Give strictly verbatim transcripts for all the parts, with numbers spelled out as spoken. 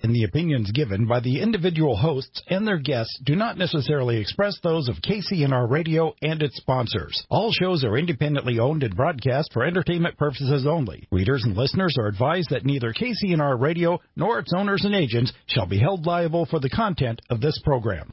and the opinions given by the individual hosts and their guests do not necessarily express those of K C N R Radio and its sponsors. All shows are independently owned and broadcast for entertainment purposes only. Readers and listeners are advised that neither K C N R Radio nor its owners and agents shall be held liable for the content of this program.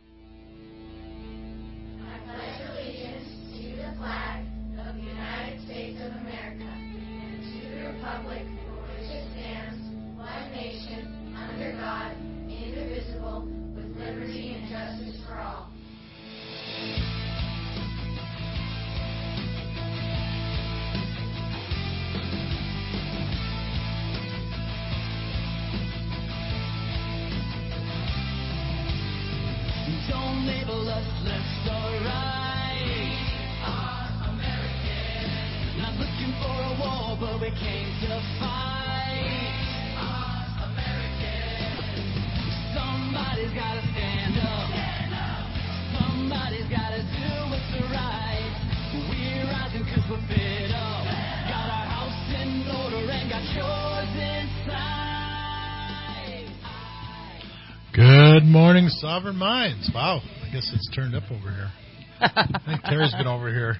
Good morning, Sovereign Minds. Wow, I guess it's turned up over here. I think Terry's been over here.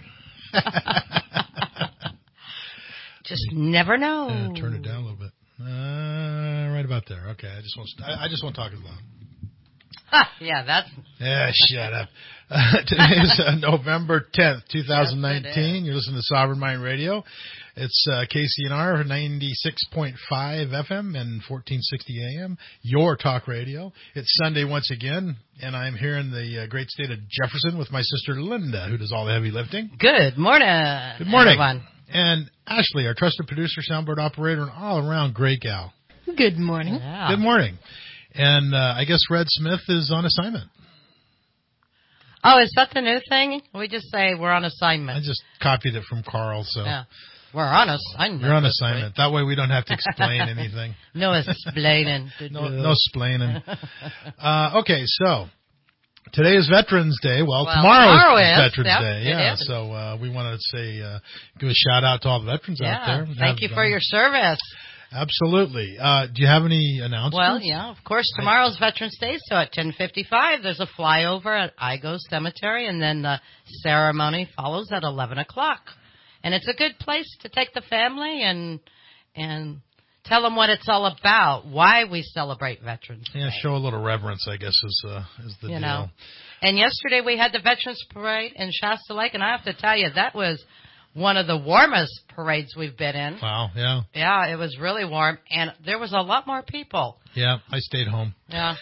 Just never know. Uh, turn it down a little bit. Uh, right about there. Okay, I just won't. I, I just won't talk as loud. Ah, yeah, that's. Yeah, shut up. Uh, today is uh, November tenth, twenty nineteen. Yes, you're listening to Sovereign Mind Radio. It's uh, K C N R ninety-six point five F M and fourteen sixty A M, your talk radio. It's Sunday once again, and I'm here in the uh, great state of Jefferson with my sister Linda, who does all the heavy lifting. Good morning. Good morning. Everyone. And Ashley, our trusted producer, soundboard operator, and all-around great gal. Good morning. Yeah. Good morning. And uh, I guess Red Smith is on assignment. Oh, is that the new thing? We just say we're on assignment. I just copied it from Carl, so. Yeah. We're on assignment. You're on assignment. That way we don't have to explain anything. No explaining. no, no splaining. Uh, okay, so today is Veterans Day. Well, well tomorrow, tomorrow is, is Veterans yep, Day. Yeah, is. so uh, we want to say, uh, give a shout out to all the veterans yeah, out there. Thank have, you for uh, your service. Absolutely. Uh, do you have any announcements? Well, yeah, of course. Tomorrow's Veterans Day, so at ten fifty-five, there's a flyover at Igo Cemetery, and then the ceremony follows at eleven o'clock. And it's a good place to take the family and and tell them what it's all about, why we celebrate Veterans Day. Yeah, show a little reverence, I guess, is uh, is the you deal. Know. And yesterday we had the Veterans Parade in Shasta Lake, and I have to tell you, that was one of the warmest parades we've been in. Wow, yeah. Yeah, it was really warm, and there was a lot more people. Yeah, I stayed home. Yeah.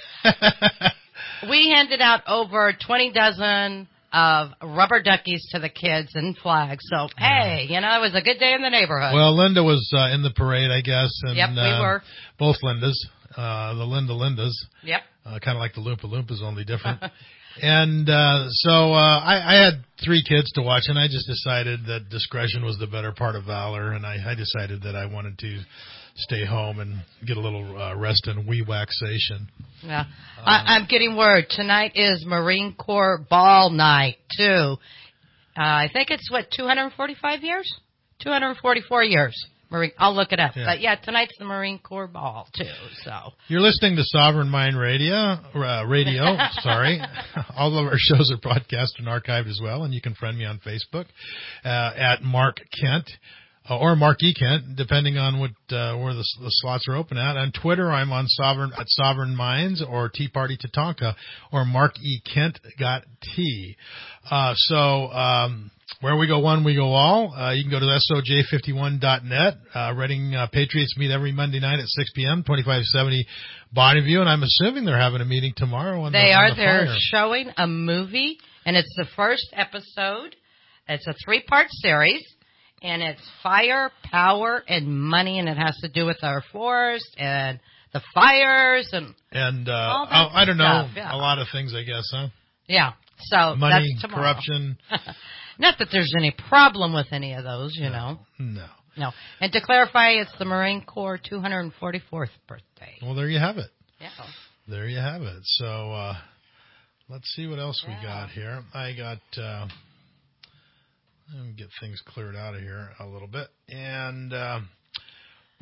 We handed out over twenty dozen of rubber duckies to the kids and flags. So, hey, you know, it was a good day in the neighborhood. Well, Linda was uh, in the parade, I guess. And, yep, we uh, were. Both Lindas, uh, the Linda Lindas. Yep. Uh, kind of like the Loompa Loompas, only different. And uh, so uh, I, I had three kids to watch, and I just decided that discretion was the better part of valor, and I, I decided that I wanted to stay home and get a little uh, rest and wee-waxation. Yeah. Um, I, I'm getting word. Tonight is Marine Corps Ball Night, too. Uh, I think it's, what, two hundred forty-five years? two hundred forty-four years. Marine, I'll look it up. Yeah. But, yeah, tonight's the Marine Corps Ball, too. So You're listening to Sovereign Mind Radio. Uh, radio, sorry. All of our shows are broadcast and archived as well, and you can friend me on Facebook uh, at Mark Kent. Uh, or Mark E. Kent, depending on what uh, where the, the slots are open at. On Twitter, I'm on Sovereign at Sovereign Minds or Tea Party Tatanka or Mark E. Kent got tea. Uh, so um, where we go one, we go all. Uh, you can go to S O J fifty-one dot net. Uh, Reading uh, Patriots meet every Monday night at six p.m., twenty-five seventy Bonneview, and I'm assuming they're having a meeting tomorrow. On they the, are. on the They're fire. showing a movie, and it's the first episode. It's a three-part series. And it's fire, power, and money, and it has to do with our forest and the fires and and uh, all that I, I don't stuff, know yeah. a lot of things, I guess, huh? Yeah. So money, that's tomorrow. corruption. Not that there's any problem with any of those, you no, know. No. No. And to clarify, it's the Marine Corps two hundred forty-fourth birthday. Well, there you have it. Yeah. There you have it. So uh, let's see what else yeah. we got here. I got. Uh, Let me get things cleared out of here a little bit. And uh,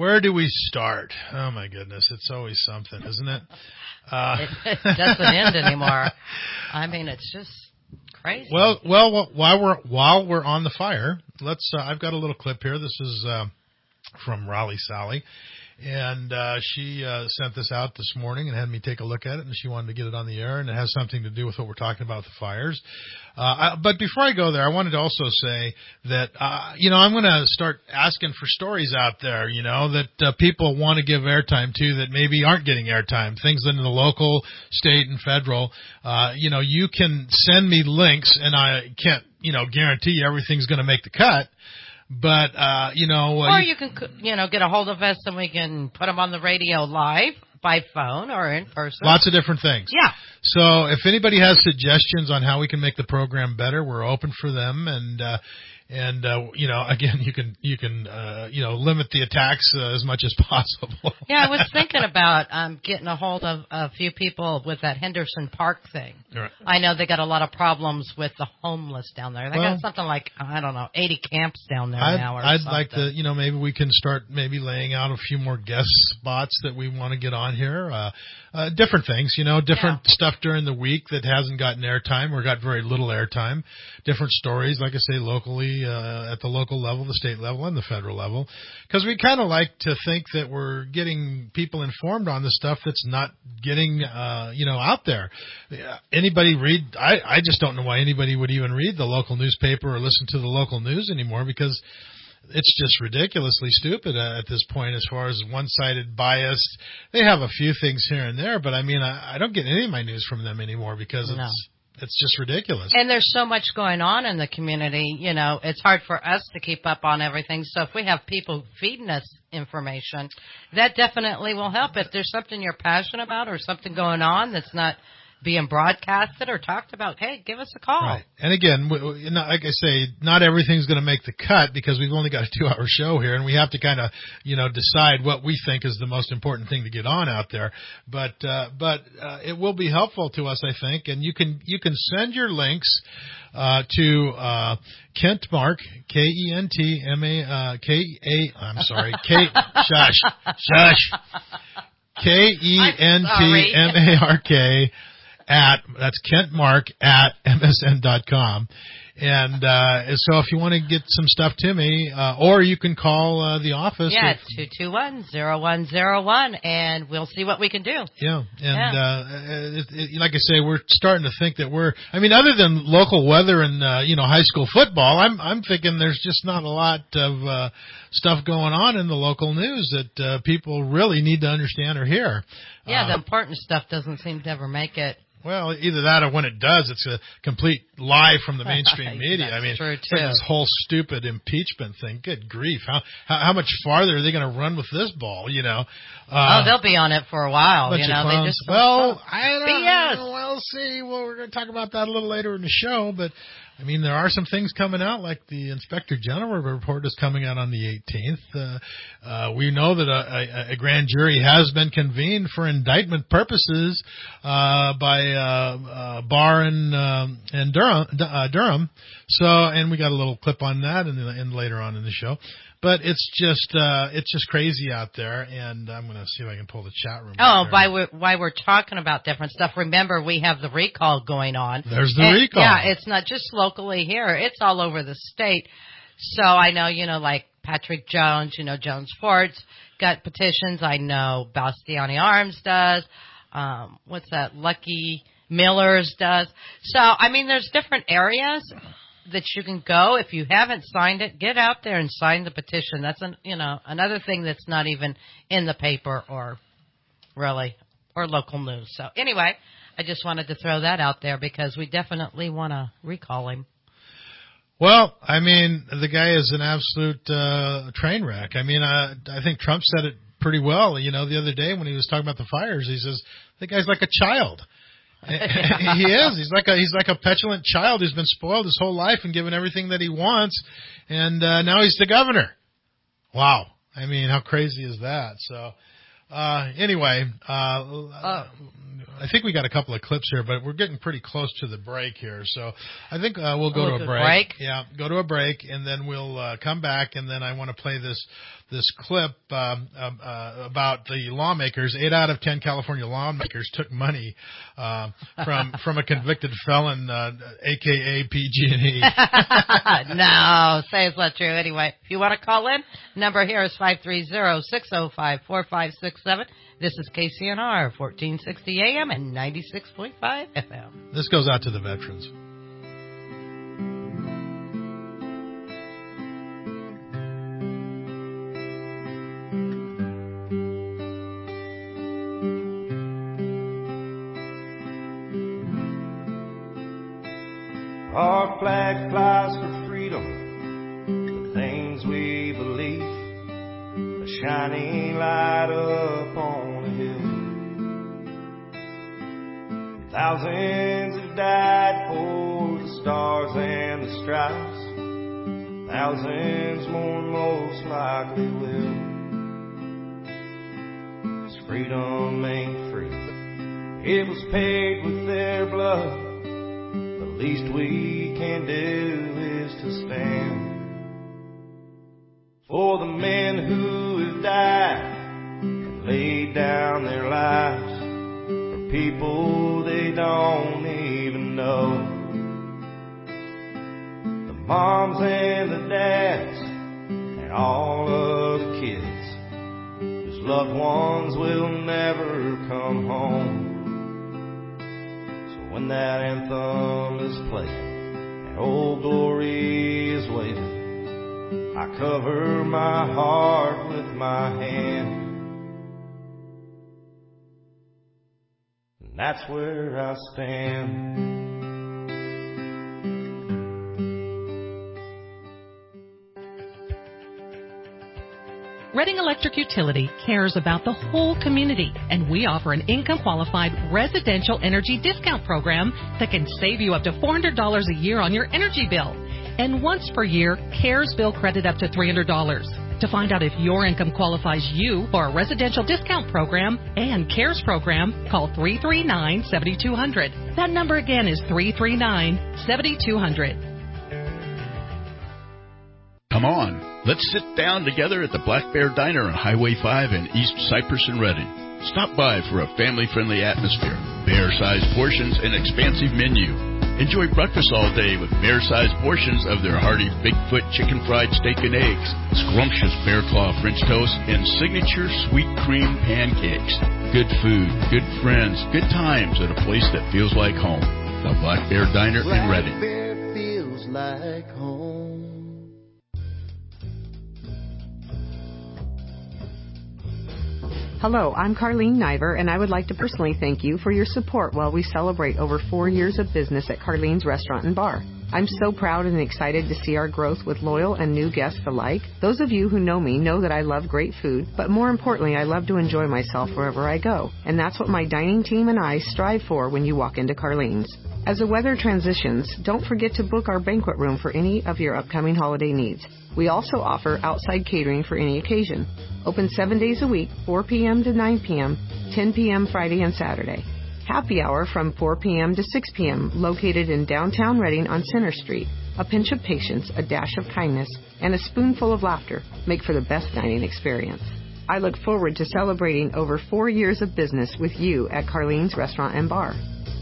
Where do we start? Oh my goodness, it's always something, isn't it? Uh, it, it doesn't end anymore. I mean, it's just crazy. Well, well, while we're while we're on the fire, let's. Uh, I've got a little clip here. This is uh, from Raleigh Sally, and uh, she uh, sent this out this morning and had me take a look at it, and she wanted to get it on the air, and it has something to do with what we're talking about with the fires. Uh, I, but before I go there, I wanted to also say that, uh, you know, I'm going to start asking for stories out there, you know, that uh, people want to give airtime to that maybe aren't getting airtime, things in the local, state, and federal. Uh, you know, you can send me links, and I can't, you know, guarantee everything's going to make the cut. But, uh, you know. Uh, or you can, you know, get a hold of us and we can put them on the radio live by phone or in person. Lots of different things. Yeah. So if anybody has suggestions on how we can make the program better, we're open for them. And, uh, and, uh, you know, again, you can, you can, uh, you know, limit the attacks uh, as much as possible. Yeah, I was thinking about um, getting a hold of a few people with that Henderson Park thing. Right. I know they got a lot of problems with the homeless down there. They well, got something like, I don't know, eighty camps down there I'd, now or I'd something. like to, you know, maybe we can start maybe laying out a few more guest spots that we want to get on here. Uh, uh, different things, you know, different yeah. stuff during the week that hasn't gotten airtime or got very little airtime. Different stories, like I say, locally, uh, at the local level, the state level, and the federal level. Because we kind of like to think that we're getting people informed on the stuff that's not getting, uh, you know, out there. Anybody read, I, I just don't know why anybody would even read the local newspaper or listen to the local news anymore, because it's just ridiculously stupid uh, at this point as far as one-sided bias. They have a few things here and there, but I mean, I, I don't get any of my news from them anymore because no. it's it's just ridiculous. And there's so much going on in the community, you know, it's hard for us to keep up on everything. So if we have people feeding us information, that definitely will help. If there's something you're passionate about or something going on that's not being broadcasted or talked about, hey, give us a call. Right. And again, like I say, not everything's going to make the cut because we've only got a two-hour show here, and we have to kind of, you know, decide what we think is the most important thing to get on out there. But uh, but uh, it will be helpful to us, I think. And you can you can send your links uh, to uh, Kent Mark, K E N T M A uh, K A. I'm sorry, K. Shush, shush. K E N T M A R K. At, that's Kent Mark at M S N dot com. And, uh, so if you want to get some stuff to me, uh, or you can call, uh, the office. Yeah, two two one, zero one zero one, and we'll see what we can do. Yeah. And, yeah. uh, it, it, like I say, we're starting to think that we're, I mean, other than local weather and, uh, you know, high school football, I'm, I'm thinking there's just not a lot of, uh, stuff going on in the local news that, uh, people really need to understand or hear. Yeah, uh, the important stuff doesn't seem to ever make it. Well, either that or when it does, it's a complete lie from the mainstream media. That's I mean, true it's too. like this whole stupid impeachment thing. Good grief. How how, how much farther are they going to run with this ball, you know? Uh, oh, they'll be on it for a while, you know. They just well, I don't B S. know. We'll see. Well, we're going to talk about that a little later in the show, but I mean, there are some things coming out, like the Inspector General report is coming out on the eighteenth. Uh, uh, we know that a, a, a grand jury has been convened for indictment purposes uh, by uh, uh, Barr and um, and Durham, uh, Durham. So, and we got a little clip on that, in, the, in later on in the show. But it's just uh, it's just crazy out there, and I'm going to see if I can pull the chat room. Oh, why we're, why we're talking about different stuff. Remember, we have the recall going on. There's the and, recall. Yeah, it's not just locally here. It's all over the state. So I know, you know, like Patrick Jones, you know, Jones Fort's got petitions. I know Bastiani Arms does. Um, what's that? Lucky Millers does. So, I mean, there's different areas that you can go. If you haven't signed it, get out there and sign the petition. That's an, you know, another thing that's not even in the paper or really or local news. So anyway, I just wanted to throw that out there because we definitely want to recall him. Well, I mean, the guy is an absolute uh, train wreck. I mean, uh, I think Trump said it pretty well. You know, the other day when he was talking about the fires, he says the guy's like a child. He is. He's like a he's like a petulant child who's been spoiled his whole life and given everything that he wants, and uh, now he's the governor. Wow. I mean, how crazy is that? So, uh, anyway, uh, uh, I think we got a couple of clips here, but we're getting pretty close to the break here. So I think uh, we'll go oh, to a break. break. Yeah, go to a break, and then we'll uh, come back, and then I want to play this this clip um, uh, about the lawmakers. Eight out of ten California lawmakers took money uh, from from a convicted felon, uh, a k a. P G and E. No, say it's not true. Anyway, if you want to call in, number here is five three zero, six zero five, four five six seven. This is K C N R, fourteen sixty A M and ninety-six point five F M. This goes out to the veterans. Our flag flies for freedom, the things we believe, a shining light up on a hill. Thousands have died for the stars and the stripes, thousands more most likely will. 'Cause freedom ain't free, it was paid with their blood. The least we can do is to stand for the men who have died and laid down their lives for people they don't even know. The moms and the dads and all of the kids whose loved ones will never come home. When that anthem is played and Old Glory is waving, I cover my heart with my hand, and that's where I stand. Reading Electric Utility cares about the whole community, and we offer an income-qualified residential energy discount program that can save you up to four hundred dollars a year on your energy bill. And once per year, CARES bill credit up to three hundred dollars. To find out if your income qualifies you for a residential discount program and CARES program, call three three nine, seven two zero zero. That number again is three three nine, seven two zero zero. Come on, let's sit down together at the Black Bear Diner on Highway five in East Cypress and Redding. Stop by for a family-friendly atmosphere, bear-sized portions, and expansive menu. Enjoy breakfast all day with bear-sized portions of their hearty Bigfoot chicken fried steak and eggs, scrumptious bear claw French toast, and signature sweet cream pancakes. Good food, good friends, good times at a place that feels like home. The Black Bear Diner in Redding. Black Bear feels like home. Hello, I'm Carlene Niver, and I would like to personally thank you for your support while we celebrate over four years of business at Carlene's Restaurant and Bar. I'm so proud and excited to see our growth with loyal and new guests alike. Those of you who know me know that I love great food, but more importantly, I love to enjoy myself wherever I go. And that's what my dining team and I strive for when you walk into Carlene's. As the weather transitions, don't forget to book our banquet room for any of your upcoming holiday needs. We also offer outside catering for any occasion. Open seven days a week, four p.m. to nine p.m., ten p.m. Friday and Saturday. Happy hour from four p.m. to six p.m. located in downtown Redding on Center Street. A pinch of patience, a dash of kindness, and a spoonful of laughter make for the best dining experience. I look forward to celebrating over four years of business with you at Carlene's Restaurant and Bar.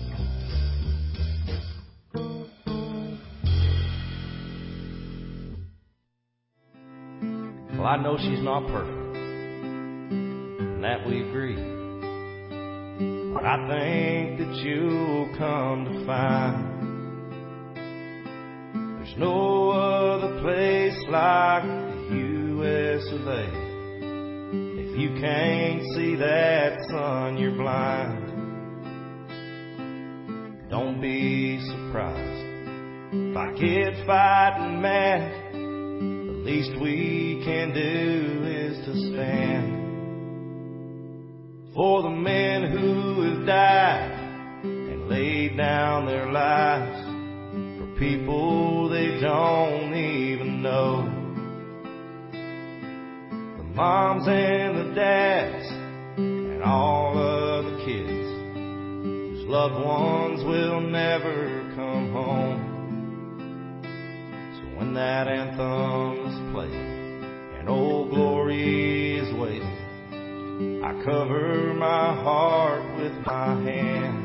Well, I know she's not perfect, and that we agree. But I think that you'll come to find there's no other place like the U S of A. If you can't see that, son, you're blind. Don't be surprised if I get fighting mad. The least we can do is to stand for the men who have died and laid down their lives for people they don't even know. The moms and the dads and all of the kids loved ones will never come home. So when that anthem is playing and Old Glory is waiting, I cover my heart with my hand.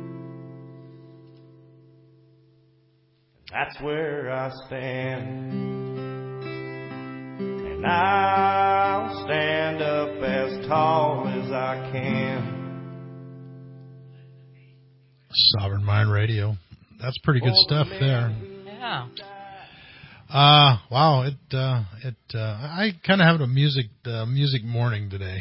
That's where I stand. And I'll stand up as tall as I can. Sovereign Mind Radio. That's pretty good stuff there. Yeah. Uh, wow. It, uh, it, uh, I kind of have a music, uh, music morning today.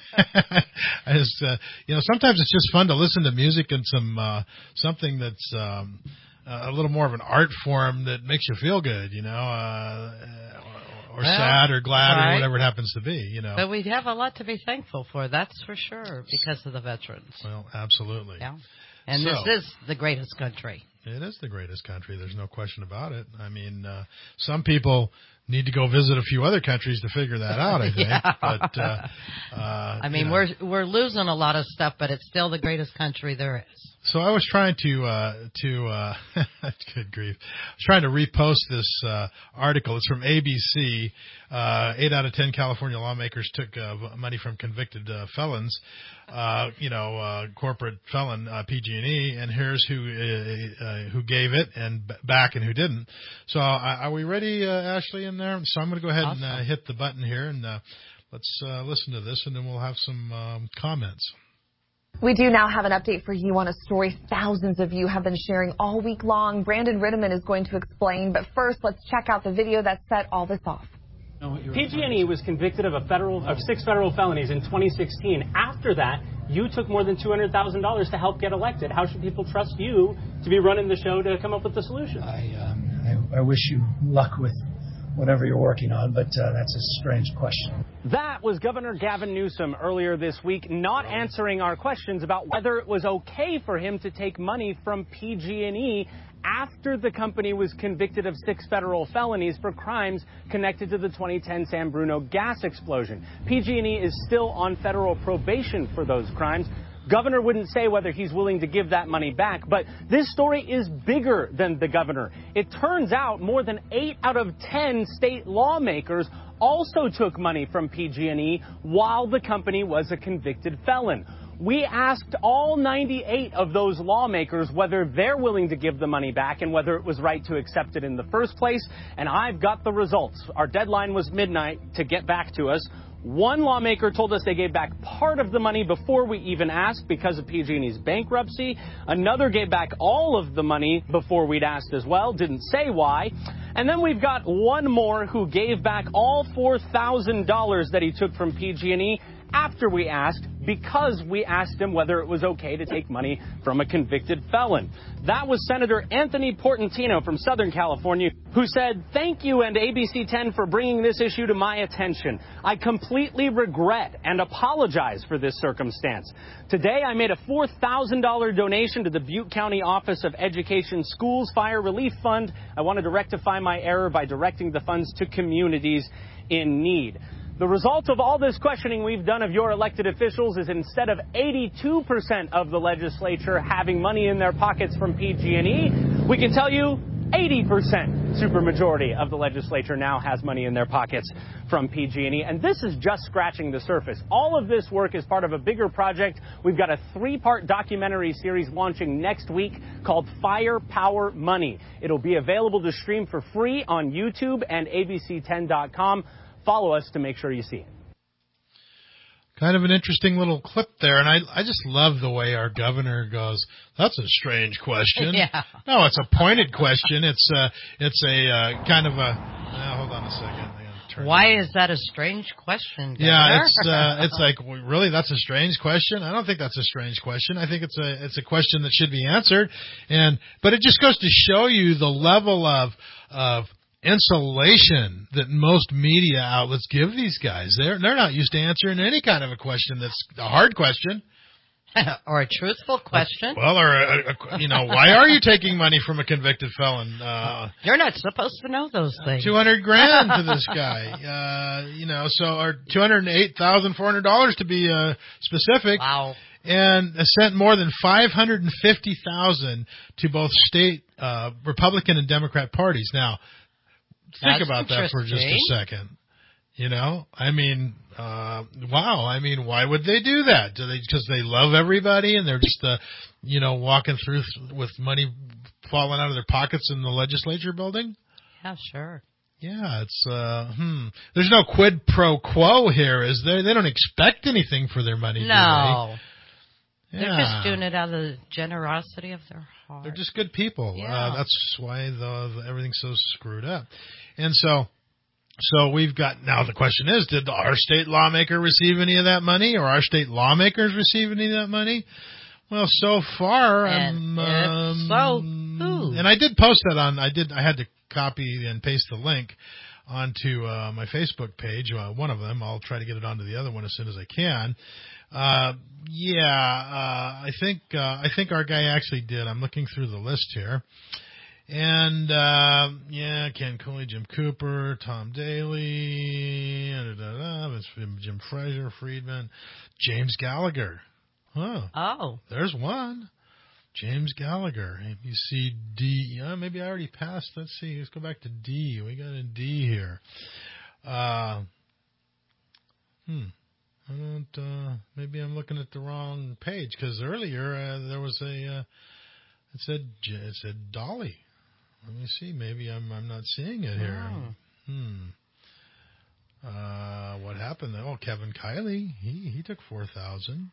I just, uh, you know, sometimes it's just fun to listen to music and some, uh, something that's, um, a little more of an art form that makes you feel good, you know, uh, or, or well, sad or glad right. or whatever it happens to be, you know. But we have a lot to be thankful for, that's for sure, because of the veterans. Well, absolutely. Yeah. And so, this is the greatest country. It is the greatest country. There's no question about it. I mean, uh, some people need to go visit a few other countries to figure that out, I think. yeah. But, uh, uh, I mean, you know. we're we're losing a lot of stuff, but it's still the greatest country there is. So I was trying to, uh, to, uh, good grief, I was trying to repost this, uh, article. It's from A B C. Uh, eight out of ten California lawmakers took, uh, money from convicted, uh, felons, uh, you know, uh, corporate felon, uh, P G and E, and here's who, uh, uh, who gave it and b- back and who didn't. So, uh, are we ready, uh, Ashley, in there? So I'm going to go ahead awesome. and, uh, hit the button here and, uh, let's, uh, listen to this and then we'll have some, um, comments. We do now have an update for you on a story thousands of you have been sharing all week long. Brandon Ritteman is going to explain, but first let's check out the video that set all this off. P G and E was convicted of a federal of six federal felonies in twenty sixteen. After that, you took more than two hundred thousand dollars to help get elected. How should people trust you to be running the show to come up with the solution? I um, I, I wish you luck with whatever you're working on, but uh, that's a strange question. That was Governor Gavin Newsom earlier this week, not answering our questions about whether it was okay for him to take money from P G and E after the company was convicted of six federal felonies for crimes connected to the twenty ten San Bruno gas explosion. P G and E is still on federal probation for those crimes. Governor wouldn't say whether he's willing to give that money back, but this story is bigger than the governor. It turns out more than eight out of ten state lawmakers also took money from P G and E while the company was a convicted felon. We asked all ninety-eight of those lawmakers whether they're willing to give the money back and whether it was right to accept it in the first place, and I've got the results. Our deadline was midnight to get back to us. One lawmaker told us they gave back part of the money before we even asked because of P G and E's bankruptcy. Another gave back all of the money before we'd asked as well, didn't say why. And then we've got one more who gave back all four thousand dollars that he took from P G and E after we asked, because we asked him whether it was okay to take money from a convicted felon. That was Senator Anthony Portantino from Southern California, who said, "Thank you and A B C ten for bringing this issue to my attention. I completely regret and apologize for this circumstance. Today, I made a four thousand dollars donation to the Butte County Office of Education Schools Fire Relief Fund. I wanted to rectify my error by directing the funds to communities in need." The result of all this questioning we've done of your elected officials is instead of eighty-two percent of the legislature having money in their pockets from P G and E, we can tell you eighty percent supermajority of the legislature now has money in their pockets from P G and E. And this is just scratching the surface. All of this work is part of a bigger project. We've got a three-part documentary series launching next week called Firepower Money. It'll be available to stream for free on YouTube and A B C ten dot com. Follow us to make sure you see it. Kind of an interesting little clip there, and I I just love the way our governor goes, "That's a strange question." Yeah. No, it's a pointed question. It's a, it's a uh, kind of a, uh, hold on a second. Turn Why is that a strange question, Governor? Yeah, it's uh, it's like, really, that's a strange question? I don't think that's a strange question. I think it's a it's a question that should be answered, and but it just goes to show you the level of of insulation that most media outlets give these guys. They're they're not used to answering any kind of a question that's a hard question. Or a truthful question. Well, or, a, a, you know, why are you taking money from a convicted felon? Uh, You're not supposed to know those things. two hundred grand to this guy. Uh, you know, so, or two hundred eight thousand four hundred dollars to be uh, specific. Wow. and sent more than five hundred fifty thousand to both state uh, Republican and Democrat parties. Now, think That's about that for just a second. You know, I mean, uh, wow. I mean, why would they do that? Do they because they love everybody and they're just, uh, you know, walking through th- with money falling out of their pockets in the legislature building? Yeah, sure. Yeah, it's uh, hmm. There's no quid pro quo here, is there? They don't expect anything for their money. No, do they? They're Yeah. just doing it out of the generosity of their heart. They're just good people. Yeah. Uh, that's why the, the, everything's so screwed up. And so, so we've got now. The question is: did our state lawmaker receive any of that money, or our state lawmakers receive any of that money? Well, so far, And um, if um, so, who? And I did post that on. I did. I had to copy and paste the link onto uh, my Facebook page. Uh, one of them. I'll try to get it onto the other one as soon as I can. Uh, yeah, uh, I think uh, I think our guy actually did. I'm looking through the list here. And, uh, yeah, Ken Cooley, Jim Cooper, Tom Daly, da, da, da, Jim Fraser, Friedman, James Gallagher. Huh. Oh. There's one. James Gallagher. You see D. Yeah, maybe I already passed. Let's see. Let's go back to D. We got a D here. Uh, hmm. I don't, uh, maybe I'm looking at the wrong page because earlier uh, there was a, uh, it said, it said Dolly. Let me see. Maybe I'm I'm not seeing it here. Oh. Hmm. Uh, what happened? Oh, Kevin Kiley. He he took four thousand.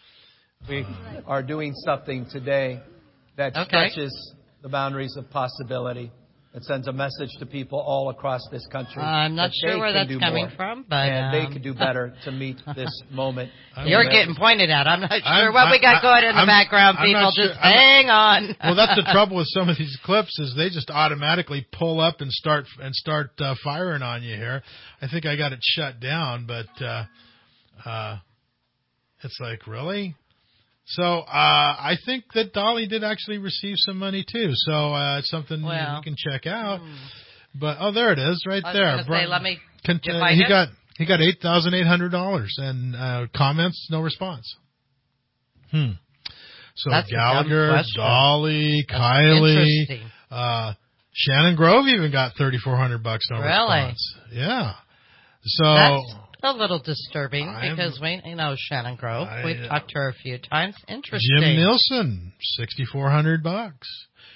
We are doing something today that Okay. stretches the boundaries of possibility. It sends a message to people all across this country. Uh, I'm not that sure they where can that's do coming more, from, but and um, they could do better to meet this moment. You're And getting pointed at. I'm not sure I'm- what we got I- going in the I'm- background, I'm people. not sure- Just I'm not- hang on. Well, that's the trouble with some of these clips is they just automatically pull up and start and start uh, firing on you here. I think I got it shut down, but uh, uh, it's like, really? So uh, I think that Dolly did actually receive some money too. So uh, it's something you- Well. you can check out. Hmm. But oh, there it is, right I was there. gonna say, Brian- let me- Con- did you uh, find he it? got he got eight thousand eight hundred dollars and uh, comments, no response. Hmm. So That's a dumb Gallagher, question. Dolly, That's Kylie, interesting. uh, Shannon Grove even got thirty four hundred bucks no Really? response. Yeah. So That's a little disturbing I'm- because we you know Shannon Grove. I- We've talked to her a few times. Interesting. Jim Nielsen, sixty four hundred bucks.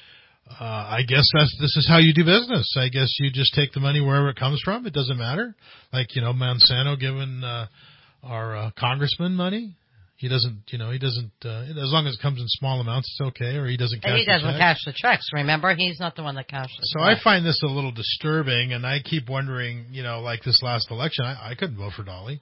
Uh, I guess that's this is how you do business. I guess you just take the money wherever it comes from. It doesn't matter. Like you know, Monsanto giving uh, our uh, congressman money. He doesn't, you know, he doesn't. Uh, as long as it comes in small amounts, it's okay. Or he doesn't cash And he the doesn't check. cash the checks. Remember, he's not the one that cashes. So I find this a little disturbing, and I keep wondering, you know, like this last election, I, I couldn't vote for Dolly,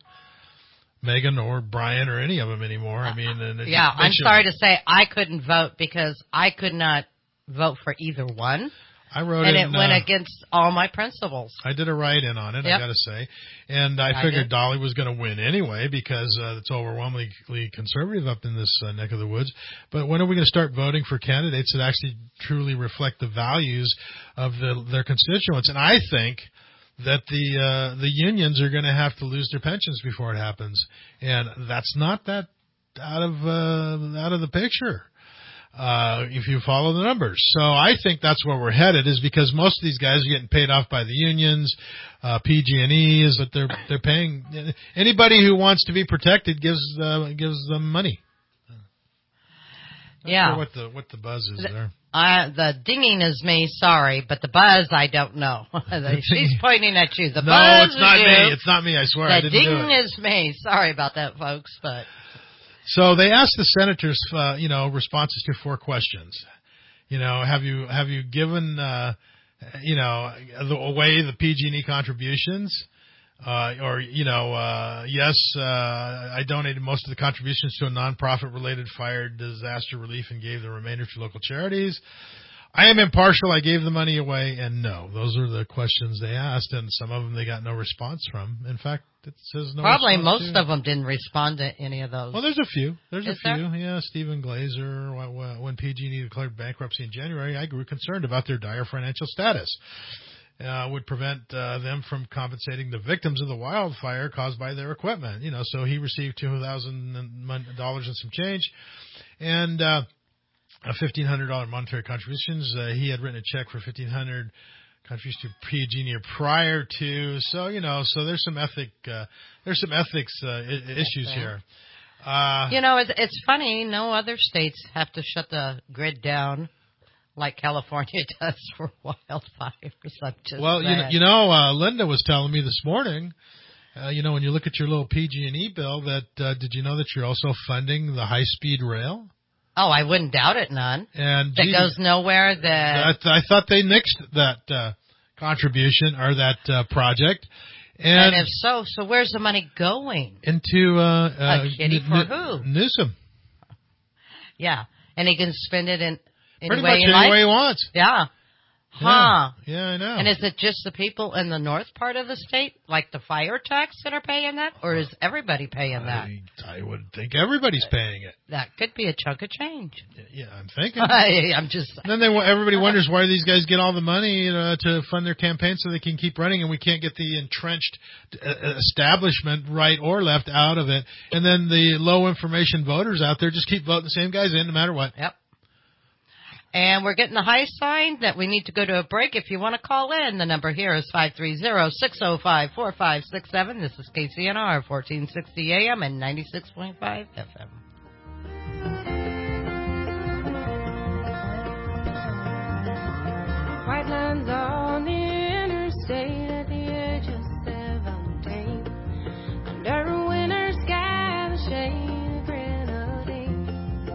Megan, or Brian, or any of them anymore. I mean, and it, Yeah, they I'm should- sorry to say I couldn't vote because I could not vote for either one, I wrote and in, it went uh, against all my principles. I did a write-in on it, Yep. I got to say, and I, I figured did. Dolly was going to win anyway because uh, it's overwhelmingly conservative up in this uh, neck of the woods. But when are we going to start voting for candidates that actually truly reflect the values of the, their constituents? And I think that the uh, the unions are going to have to lose their pensions before it happens, and that's not that out of uh, out of the picture. Uh, if you follow the numbers. So I think that's where we're headed is because most of these guys are getting paid off by the unions. Uh, P G and E is that they're, they're paying anybody who wants to be protected gives, uh, gives them money. Not Yeah. sure what the, what the buzz is there. Uh, the dinging is me, sorry, but the buzz, I don't know. She's pointing at you. The no, buzz it's not is me. you. It's not me. I swear The I didn't do ding it. is me. Sorry about that, folks, but So they asked the senators, uh, you know, responses to four questions. You know, have you have you given, uh, you know, the, away the P G and E contributions, uh, or you know, uh, yes, uh, I donated most of the contributions to a nonprofit related fire disaster relief and gave the remainder to local charities. I am impartial. I gave the money away, and no. Those are the questions they asked, and some of them they got no response from. In fact, it says no probably response most to. of them didn't respond to any of those. Well, there's a few. There's Is a few. Yeah, Stephen Glazer. wh- wh- When P G and E declared bankruptcy in January, I grew concerned about their dire financial status. uh, would prevent uh, them from compensating the victims of the wildfire caused by their equipment. You know, so he received two thousand dollars and some change, and uh, a fifteen hundred dollars monetary contributions. Uh, he had written a check for fifteen hundred dollars contributions to P G and E prior to. So you know, so there's some ethic, uh, there's some ethics uh, I- issues okay. here. Uh, you know, it's, it's funny. No other states have to shut the grid down like California does for wildfires. I'm just well, you know, you know uh, Linda was telling me this morning, uh, you know, when you look at your little P G and E bill, that uh, did you know that you're also funding the high-speed rail? Oh, I wouldn't doubt it none. And that gee, goes nowhere. That I, I thought they nixed that uh, contribution or that uh, project. And, and if so, so where's the money going? Into uh, uh, a kitty N- for N- who? Newsom. Yeah, and he can spend it in any pretty way much he any likes. way he wants. Yeah. Huh. Yeah. yeah, I know. And is it just the people in the north part of the state, like the fire tax, that are paying that? Or is everybody paying that? I, I would think everybody's paying it. That could be a chunk of change. Yeah, I'm thinking. I, I'm just... And then they, everybody wonders why these guys get all the money uh, to fund their campaign so they can keep running, and we can't get the entrenched uh, establishment, right or left, out of it. And then the low information voters out there just keep voting the same guys in no matter what. Yep. And we're getting the high sign that we need to go to a break. If you want to call in, the number here is five three zero, six zero five, four five six seven. This is K C N R, fourteen sixty A M and ninety-six point five F M. White lines on the interstate at the age of seventeen. Under a winter sky, the shade of grenadine.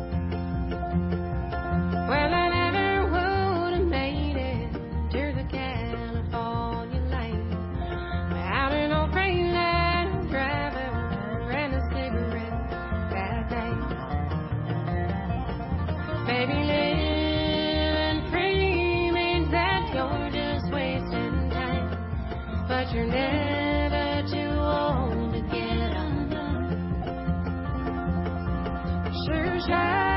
Well, I never would have made it to the California lane. Out in old Freightliner driver and a cigarette that day. Baby, living free means that you're just wasting time. But you're never too old to get undone. Sure shine.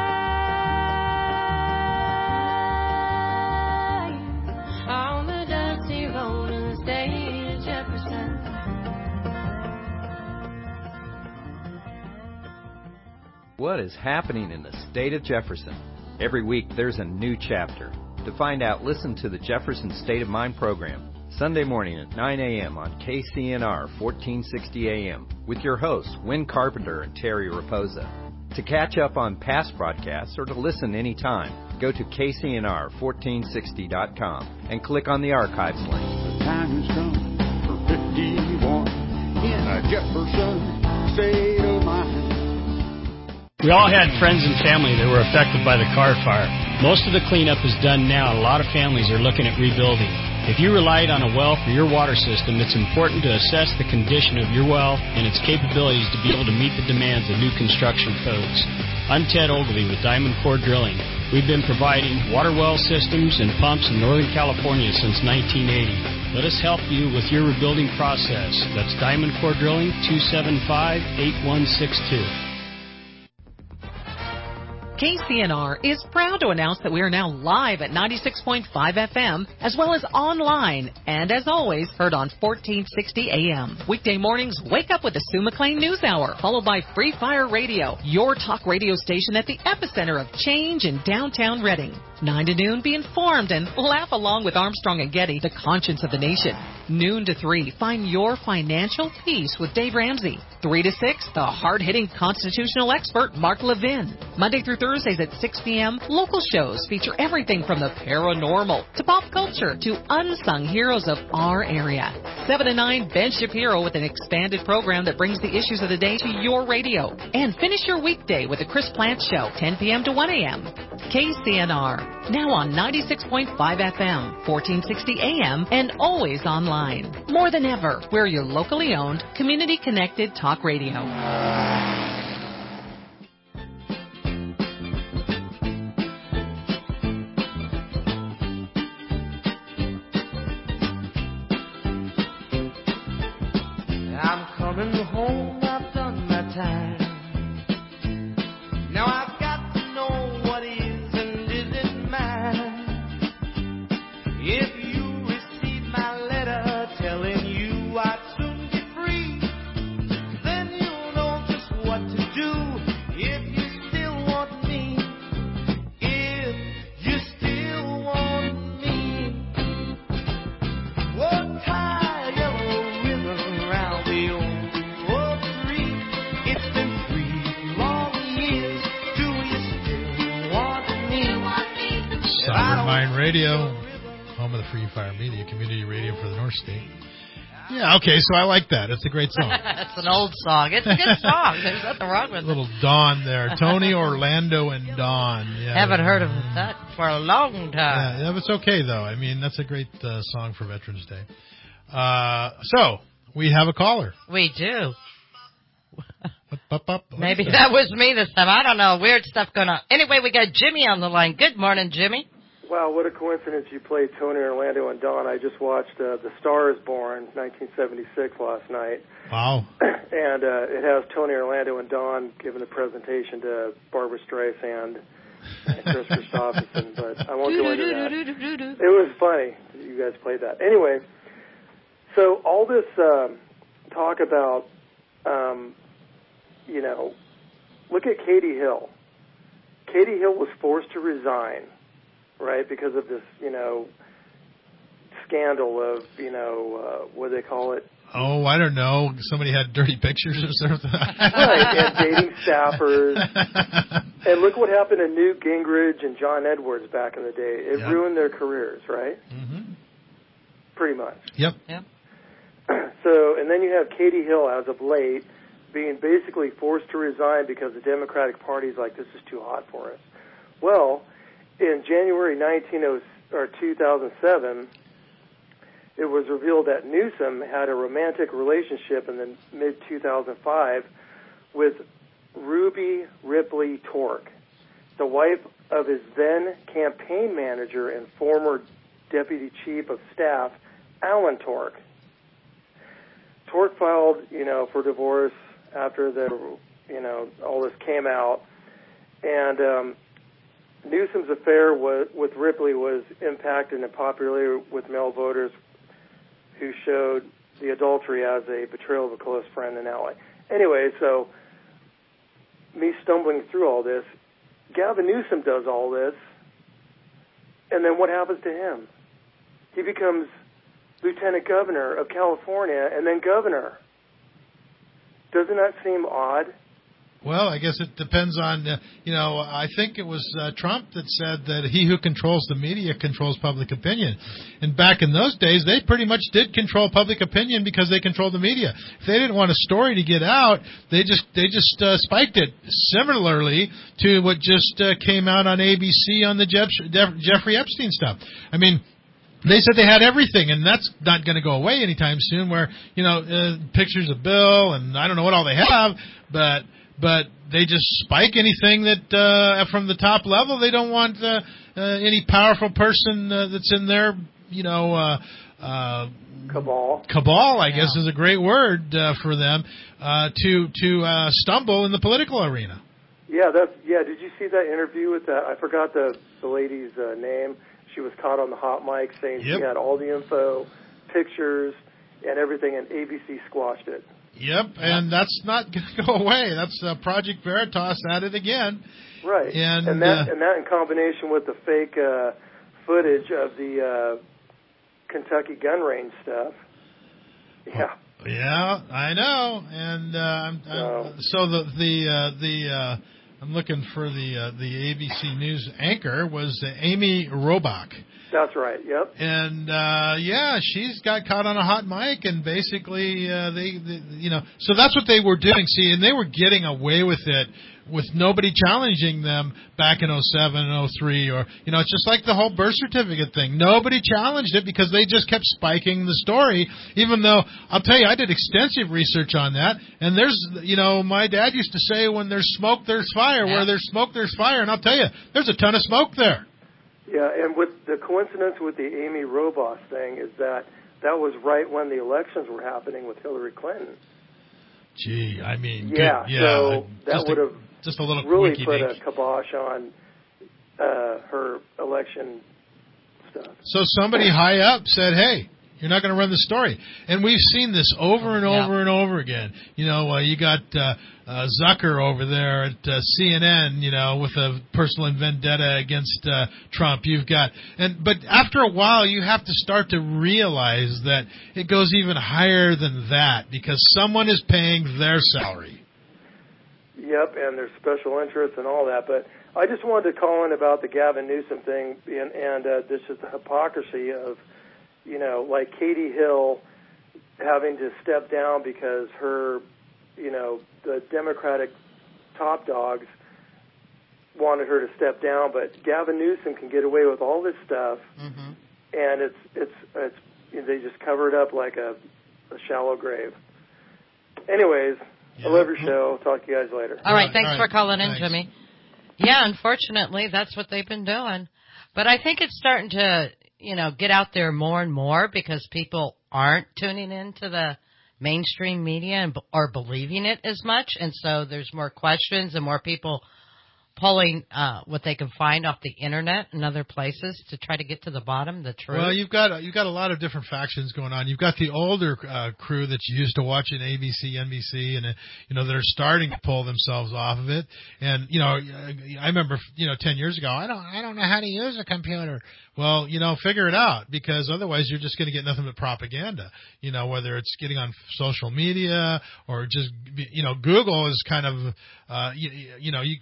What is happening in the state of Jefferson? Every week there's a new chapter. To find out, listen to the Jefferson State of Mind program, Sunday morning at nine a.m. on K C N R fourteen sixty A M with your hosts, Win Carpenter and Terry Raposa. To catch up on past broadcasts or to listen anytime, go to K C N R fourteen sixty dot com and click on the archives link. The time has come for fifty-one in a Jefferson State of Mind. We all had friends and family that were affected by the Carr fire. Most of the cleanup is done now, and a lot of families are looking at rebuilding. If you relied on a well for your water system, it's important to assess the condition of your well and its capabilities to be able to meet the demands of new construction codes. I'm Ted Ogilvie with Diamond Core Drilling. We've been providing water well systems and pumps in Northern California since nineteen eighty. Let us help you with your rebuilding process. That's Diamond Core Drilling, two seven five, eight one six two. K C N R is proud to announce that we are now live at ninety-six point five F M, as well as online, and as always, heard on fourteen sixty A M. Weekday mornings, wake up with the Sue McLean News Hour, followed by Free Fire Radio, your talk radio station at the epicenter of change in downtown Redding. nine to noon, be informed and laugh along with Armstrong and Getty, the conscience of the nation. Noon to three, find your financial peace with Dave Ramsey. three to six, the hard-hitting constitutional expert, Mark Levin. Monday through Thursdays at six p.m., local shows feature everything from the paranormal to pop culture to unsung heroes of our area. seven to nine, Ben Shapiro with an expanded program that brings the issues of the day to your radio. And finish your weekday with the Chris Plant Show, ten p.m. to one a.m. K C N R, now on ninety-six point five F M, fourteen sixty A M, and always online. More than ever, we're your locally owned, community-connected talk radio. I'm coming home, I've done my time. Now I've got to know what is and isn't mine. If you receive Reverend Mind Radio, home of the Free Fire Media, community radio for the North State. Yeah, okay, so I like that. It's a great song. It's an old song. It's a good song. There's nothing wrong with it. Little Dawn there. Tony, Orlando, and Dawn. Yeah, haven't heard of that for a long time. Yeah, yeah, it's okay, though. I mean, that's a great uh, song for Veterans Day. Uh, so, we have a caller. We do. Up, up, Maybe that? that was me this time. I don't know. Weird stuff going on. Anyway, we got Jimmy on the line. Good morning, Jimmy. Wow, what a coincidence you played Tony, Orlando, and Dawn. I just watched uh, The Star is Born, nineteen seventy-six, last night. Wow. And uh, it has Tony, Orlando, and Dawn giving a presentation to Barbara Streisand and Chris Christopherson, but I won't go into that. It was funny. You guys played that. Anyway, so all this um, talk about, um, you know, look at Katie Hill. Katie Hill was forced to resign, right, because of this, you know, scandal of, you know, uh, what do they call it? Oh, I don't know. Somebody had dirty pictures or something. Right, and dating staffers. And look what happened to Newt Gingrich and John Edwards back in the day. It Yep. ruined their careers, right? Mm-hmm. Pretty much. Yep. Yep. So, and then you have Katie Hill, as of late, being basically forced to resign because the Democratic Party's like, this is too hot for us. Well, in January nineteen oh or two thousand seven, it was revealed that Newsom had a romantic relationship in the mid two thousand five with Ruby Ripley Tork, the wife of his then campaign manager and former deputy chief of staff, Alan Tork. Tork filed, you know, for divorce after the, you know, all this came out, and um, Newsom's affair was, with Ripley was impacted in popularity with male voters who showed the adultery as a betrayal of a close friend and ally. Anyway, so me stumbling through all this, Gavin Newsom does all this, and then what happens to him? He becomes Lieutenant Governor of California and then governor. Doesn't that seem odd? Well, I guess it depends on, uh, you know, I think it was uh, Trump that said that he who controls the media controls public opinion. And back in those days, they pretty much did control public opinion because they controlled the media. If they didn't want a story to get out, they just they just uh, spiked it. Similarly to what just uh, came out on A B C on the Jeff- Jeffrey Epstein stuff. I mean, they said they had everything, and that's not going to go away anytime soon, where, you know, uh, pictures of Bill, and I don't know what all they have, but... But they just spike anything that uh, from the top level. They don't want uh, uh, any powerful person uh, that's in their, you know, uh, uh, cabal. Cabal, I yeah. guess, is a great word uh, for them uh, to to uh, stumble in the political arena. Yeah, that's yeah. Did you see that interview with that? I forgot the the lady's uh, name. She was caught on the hot mic saying yep. she had all the info, pictures, and everything, and A B C squashed it. Yep, and that's not going to go away. That's uh, Project Veritas at it again. Right, and and that, uh, and that in combination with the fake uh, footage of the uh, Kentucky gun range stuff. Yeah. Yeah, I know, and uh, I'm, I'm, so the the uh, the uh, I'm looking for the uh, the A B C News anchor was uh, Amy Robach. That's right. Yep. And uh yeah, she's got caught on a hot mic, and basically uh, they, they, you know, so that's what they were doing. See, and they were getting away with it with nobody challenging them back in oh seven and oh three, or you know, it's just like the whole birth certificate thing. Nobody challenged it because they just kept spiking the story. Even though I'll tell you, I did extensive research on that, and there's, you know, my dad used to say, when there's smoke, there's fire. Yeah. Where there's smoke, there's fire, and I'll tell you, there's a ton of smoke there. Yeah, and with the coincidence with the Amy Robach thing is that that was right when the elections were happening with Hillary Clinton. Gee, I mean, yeah, good, yeah so that would have just a little really put a kibosh on uh, her election stuff. So somebody high up said, "Hey, you're not going to run the story," and we've seen this over and over yeah. and over again. You know, uh, you got uh, uh, Zucker over there at uh, C N N, you know, with a personal vendetta against uh, Trump. You've got, and but after a while, you have to start to realize that it goes even higher than that because someone is paying their salary. Yep, and there's special interests and all that. But I just wanted to call in about the Gavin Newsom thing, and, and uh, this is the hypocrisy of, you know, like Katie Hill having to step down because her, you know, the Democratic top dogs wanted her to step down, but Gavin Newsom can get away with all this stuff, Mm-hmm. and it's it's it's they just cover it up like a, a shallow grave. Anyways, Yeah. I love your show. Talk to you guys later. All right, thanks All right. for calling in, Thanks. Jimmy. Yeah, unfortunately, that's what they've been doing. But I think it's starting to, you know, get out there more and more because people aren't tuning into the mainstream media and or believing it as much, and so there's more questions and more people pulling uh, what they can find off the internet and other places to try to get to the bottom, the truth. Well, you've got you've got a lot of different factions going on. You've got the older uh, crew that's used to watching A B C, N B C, and uh, you know that are starting to pull themselves off of it. And you know, I remember you know ten years ago, I don't I don't know how to use a computer. Well, you know, figure it out because otherwise you're just going to get nothing but propaganda. You know, whether it's getting on social media or just you know, Google is kind of uh, you, you know you.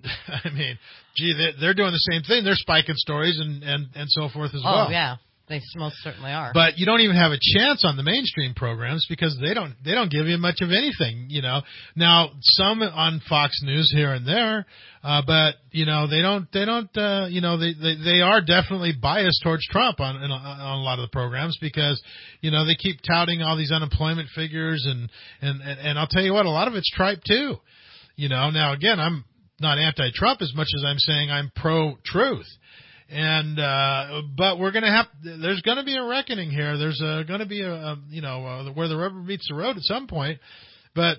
I mean, gee, they're, they're doing the same thing. They're spiking stories and, and, and so forth as oh, well. Oh, yeah. They most certainly are. But you don't even have a chance on the mainstream programs because they don't they don't give you much of anything, you know. Now, some on Fox News here and there, uh, but, you know, they don't, they don't, uh, you know, they, they, they are definitely biased towards Trump on, on a lot of the programs because, you know, they keep touting all these unemployment figures and, and, and, and I'll tell you what, a lot of it's tripe too. You know, now again, I'm not anti-Trump as much as I'm saying I'm pro-truth. And, uh, but we're going to have, there's going to be a reckoning here. There's going to be a, a, you know, uh, where the rubber meets the road at some point. But,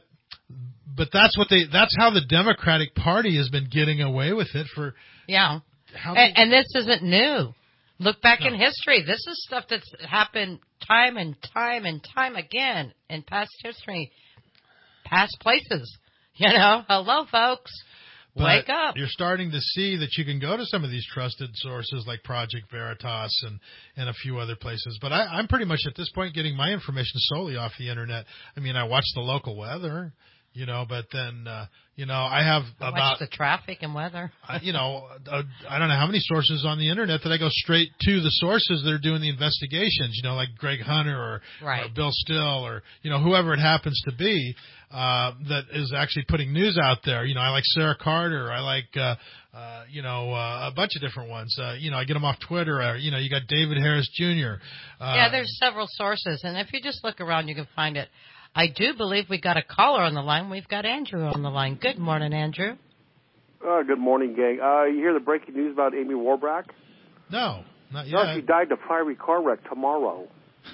but that's what they, that's how the Democratic Party has been getting away with it for. Yeah. How and, and this isn't new. Look back No. in history. This is stuff that's happened time and time and time again in past history, past places. You know, hello, folks. But Wake up. You're starting to see that you can go to some of these trusted sources like Project Veritas and, and a few other places. But I, I'm pretty much at this point getting my information solely off the internet. I mean, I watch the local weather, you know, but then, uh, you know, I have I about watch the traffic and weather. I, you know, uh, I don't know how many sources on the internet that I go straight to the sources that are doing the investigations, you know, like Greg Hunter or, Right. or Bill Still or, you know, whoever it happens to be, uh, that is actually putting news out there. You know, I like Sarah Carter. I like, uh, uh, you know, uh, a bunch of different ones. Uh, you know, I get them off Twitter. Or, you know, you got David Harris Junior Uh, yeah, there's several sources, and if you just look around, you can find it. I do believe we got a caller on the line. We've got Andrew on the line. Good morning, Andrew. Uh, good morning, gang. Uh, you hear the breaking news about Amy Warbrack? No, not No, yet. she died in a fiery car wreck tomorrow.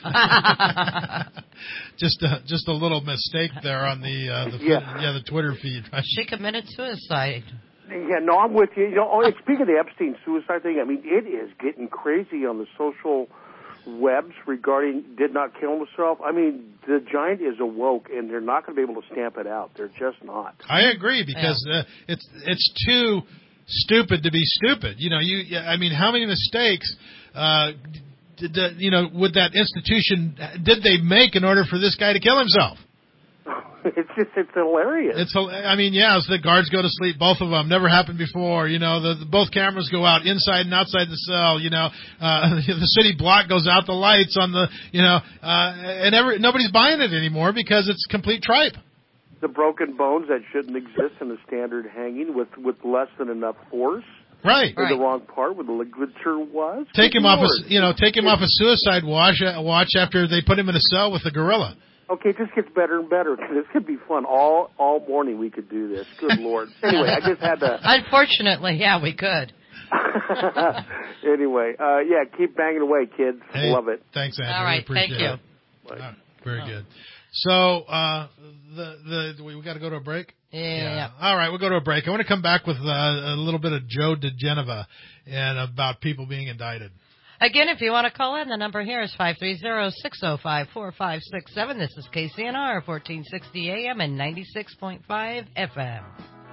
just a, just a little mistake there on the uh, the Yeah. yeah the Twitter feed. Right? She committed suicide. Yeah, no, I'm with you. You know, oh, and speaking of the Epstein suicide thing, I mean, it is getting crazy on the social webs regarding did not kill himself. I mean, the giant is awoke, and they're not going to be able to stamp it out. They're just not. I agree because uh, it's it's too stupid to be stupid. You know, you I mean, how many mistakes uh, did the, you know would that institution did they make in order for this guy to kill himself? It's just, it's hilarious. It's, I mean, yeah, as the guards go to sleep, both of them, never happened before. You know, the, the both cameras go out inside and outside the cell. You know, uh, the city block goes out, the lights on the, you know, uh, and every, nobody's buying it anymore because it's complete tripe. The broken bones that shouldn't exist in a standard hanging with, with less than enough force. Right. Or right. the wrong part where the ligature was. Take him Good off Lord. a, you know, take him off a suicide watch, uh, watch after they put him in a cell with a gorilla. Okay, this gets better and better. This could be fun. All all morning we could do this. Good Lord. Anyway, I just had to... Unfortunately, yeah, we could. Anyway, uh, yeah, keep banging away, kids. Hey, Love it. Thanks, Andrew. All right, appreciate thank you. it. All right, very good. So, uh, the the we, we got to go to a break? Yeah, yeah, yeah. All right, we'll go to a break. I want to come back with uh, a little bit of Joe DeGeneva and about people being indicted. Again, if you want to call in, the number here is five three zero, six zero five, four five six seven. This is K C N R, fourteen sixty A M and ninety-six point five F M.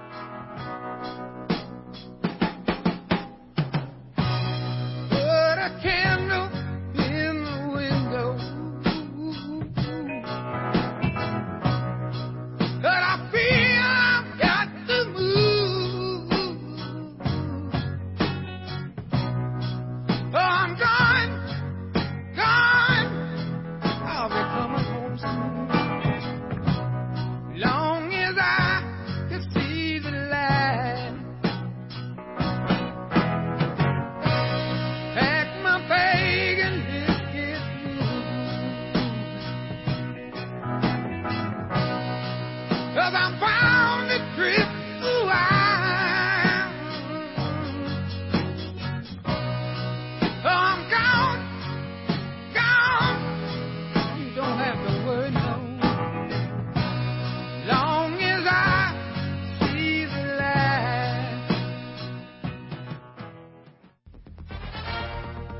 Put a candle in the window, but I feel I've got to move.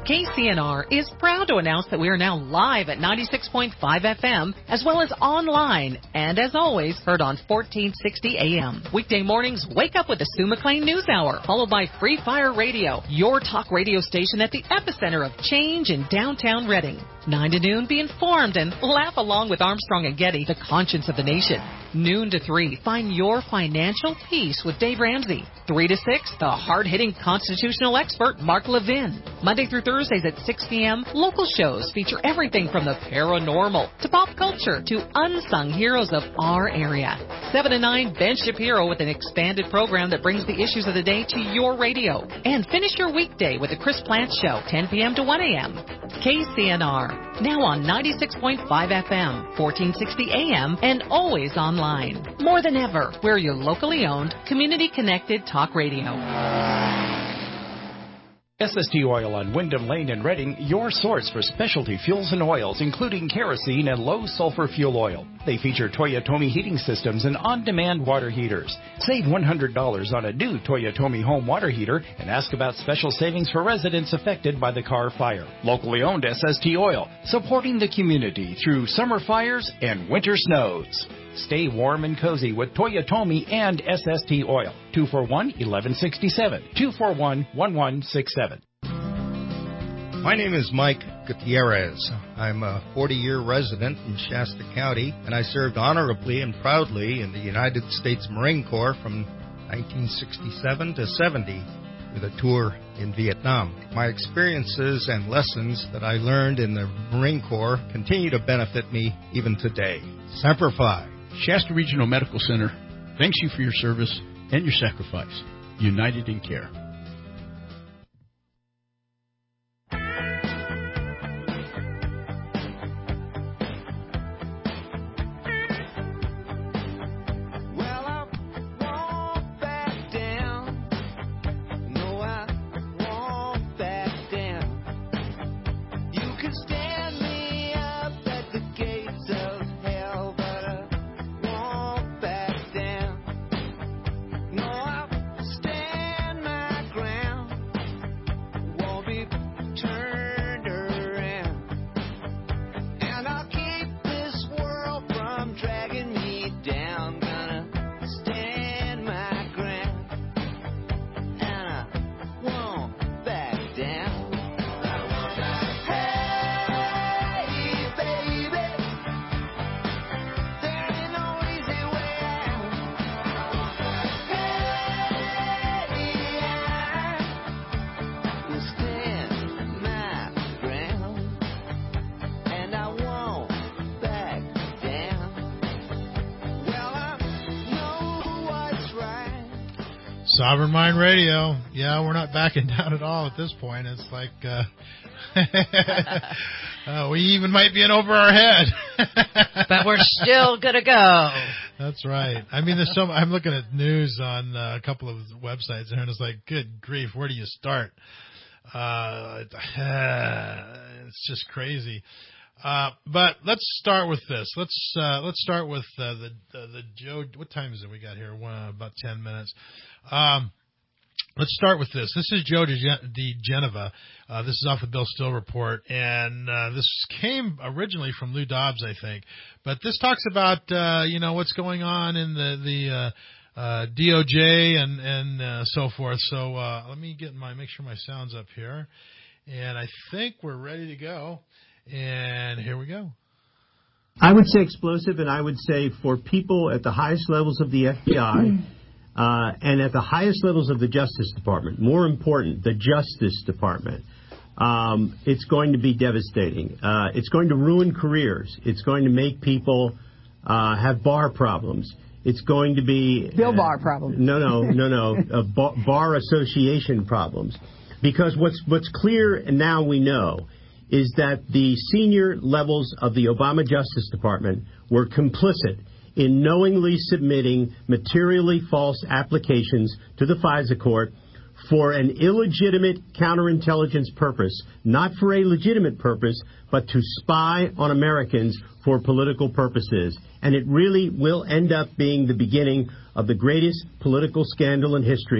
K C N R is proud to announce that we are now live at ninety-six point five F M, as well as online, and as always, heard on fourteen sixty A M. Weekday mornings, wake up with the Sue McLean News Hour, followed by Free Fire Radio, your talk radio station at the epicenter of change in downtown Reading. nine to noon, be informed and laugh along with Armstrong and Getty, the conscience of the nation. Noon to three, find your financial peace with Dave Ramsey. three to six, the hard-hitting constitutional expert, Mark Levin. Monday through Thursdays at six P M, local shows feature everything from the paranormal to pop culture to unsung heroes of our area. seven to nine, Ben Shapiro with an expanded program that brings the issues of the day to your radio. And finish your weekday with the Chris Plant Show, ten P M to one A M. K C N R, now on ninety-six point five F M, fourteen sixty A M, and always online. More than ever, we're your locally owned, community-connected talk radio. S S T Oil on Wyndham Lane in Reading, your source for specialty fuels and oils, including kerosene and low-sulfur fuel oil. They feature Toyotomi heating systems and on-demand water heaters. Save one hundred dollars on a new Toyotomi home water heater and ask about special savings for residents affected by the Carr Fire. Locally owned S S T Oil, supporting the community through summer fires and winter snows. Stay warm and cozy with Toyotomi and S S T Oil. two four one, one one six seven. two four one, one one six seven. My name is Mike Gutierrez. I'm a forty-year resident in Shasta County, and I served honorably and proudly in the United States Marine Corps from nineteen sixty-seven to seventy with a tour in Vietnam. My experiences and lessons that I learned in the Marine Corps continue to benefit me even today. Semper Fi. Shasta Regional Medical Center thanks you for your service and your sacrifice. United in Care. Sovereign Mind Radio. Yeah, we're not backing down at all at this point. It's like uh, uh, we even might be in over our head. But we're still going to go. That's right. I mean, there's some. I'm looking at news on uh, a couple of websites there, and it's like, good grief, where do you start? Uh, it's just crazy. Uh, but let's start with this. Let's uh, let's start with uh, the uh, the Joe. What time is it? We got here One, about ten minutes. Um, let's start with this. This is Joe DeGenova. Uh, this is off the Bill Still report, and uh, this came originally from Lou Dobbs, I think. But this talks about uh, you know what's going on in the the uh, uh, D O J and and uh, so forth. So uh, let me get my make sure my sound's up here, and I think we're ready to go. And here we go. I would say explosive, and I would say for people at the highest levels of the F B I uh, and at the highest levels of the Justice Department, more important, the Justice Department, um, it's going to be devastating. Uh, it's going to ruin careers. It's going to make people uh, have bar problems. It's going to be... Bill uh, Barr problems. No, no, no, no. uh, bar, bar association problems. Because what's what's clear, and now we know, is that the senior levels of the Obama Justice Department were complicit in knowingly submitting materially false applications to the FISA court for an illegitimate counterintelligence purpose, not for a legitimate purpose, but to spy on Americans for political purposes. And it really will end up being the beginning of the greatest political scandal in history.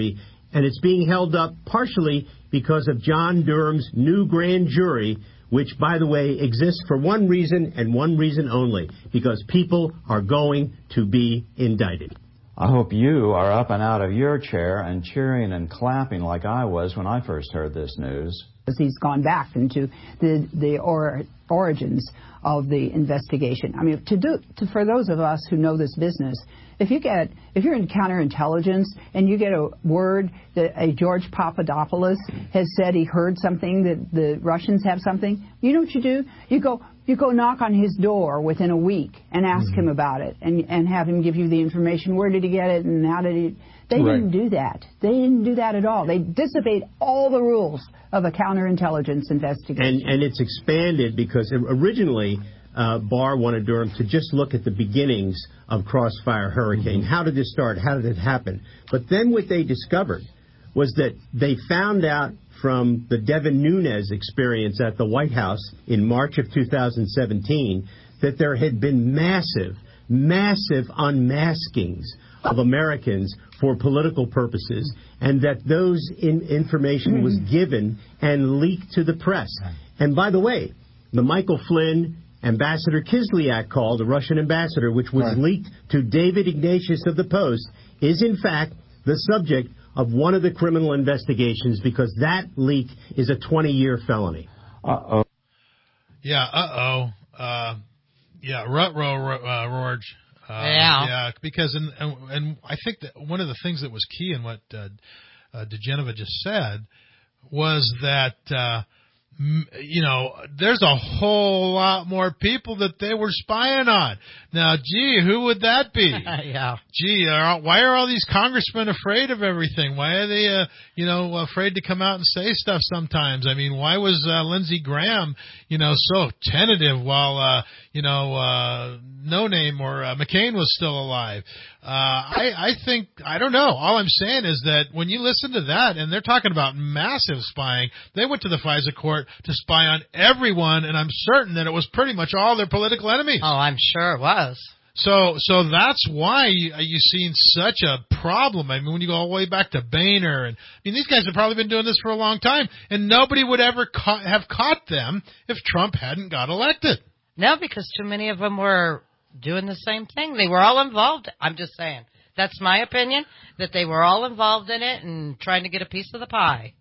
and it's being held up partially because of John Durham's new grand jury, which, by the way, exists for one reason and one reason only, because people are going to be indicted. I hope you are up and out of your chair and cheering and clapping like I was when I first heard this news. He's gone back into the the or, origins of the investigation. I mean, to do to, for those of us who know this business, if you get if you're in counterintelligence and you get a word that a George Papadopoulos has said he heard something, that the Russians have something, you know what you do? You go you go knock on his door within a week and ask mm-hmm. him about it and and have him give you the information. Where did he get it and how did he? They right. didn't do that. They didn't do that at all. They dissipate all the rules of a counterintelligence investigation. And, and it's expanded because originally uh, Barr wanted Durham to just look at the beginnings of Crossfire Hurricane. Mm-hmm. How did this start? How did it happen? But then what they discovered was that they found out from the Devin Nunes experience at the White House in March of two thousand seventeen that there had been massive, massive unmaskings of Americans for political purposes, and that those in information was given and leaked to the press. And by the way, the Michael Flynn Ambassador Kislyak call, the Russian ambassador, which was right. leaked to David Ignatius of the Post, is in fact the subject of one of the criminal investigations because that leak is a twenty-year felony. Uh-oh. Yeah, uh-oh. Uh, yeah, Rutro, uh, Rorge. Uh, yeah. Yeah, because, in, and, and I think that one of the things that was key in what uh, uh, DeGeneva just said was that, uh, m- you know, there's a whole lot more people that they were spying on. Now, gee, who would that be? yeah. Gee, are, why are all these congressmen afraid of everything? Why are they, uh, you know, afraid to come out and say stuff sometimes? I mean, why was uh, Lindsey Graham, you know, so tentative while, uh, you know, uh, No Name or uh, McCain was still alive? Uh, I, I think, I don't know. All I'm saying is that when you listen to that, and they're talking about massive spying, they went to the FISA court to spy on everyone, and I'm certain that it was pretty much all their political enemies. Oh, I'm sure it was. So, so that's why you, you've seen such a problem. I mean, when you go all the way back to Boehner, and I mean, these guys have probably been doing this for a long time, and nobody would ever ca- have caught them if Trump hadn't got elected. No, because too many of them were doing the same thing. They were all involved. I'm just saying. That's my opinion, that they were all involved in it and trying to get a piece of the pie.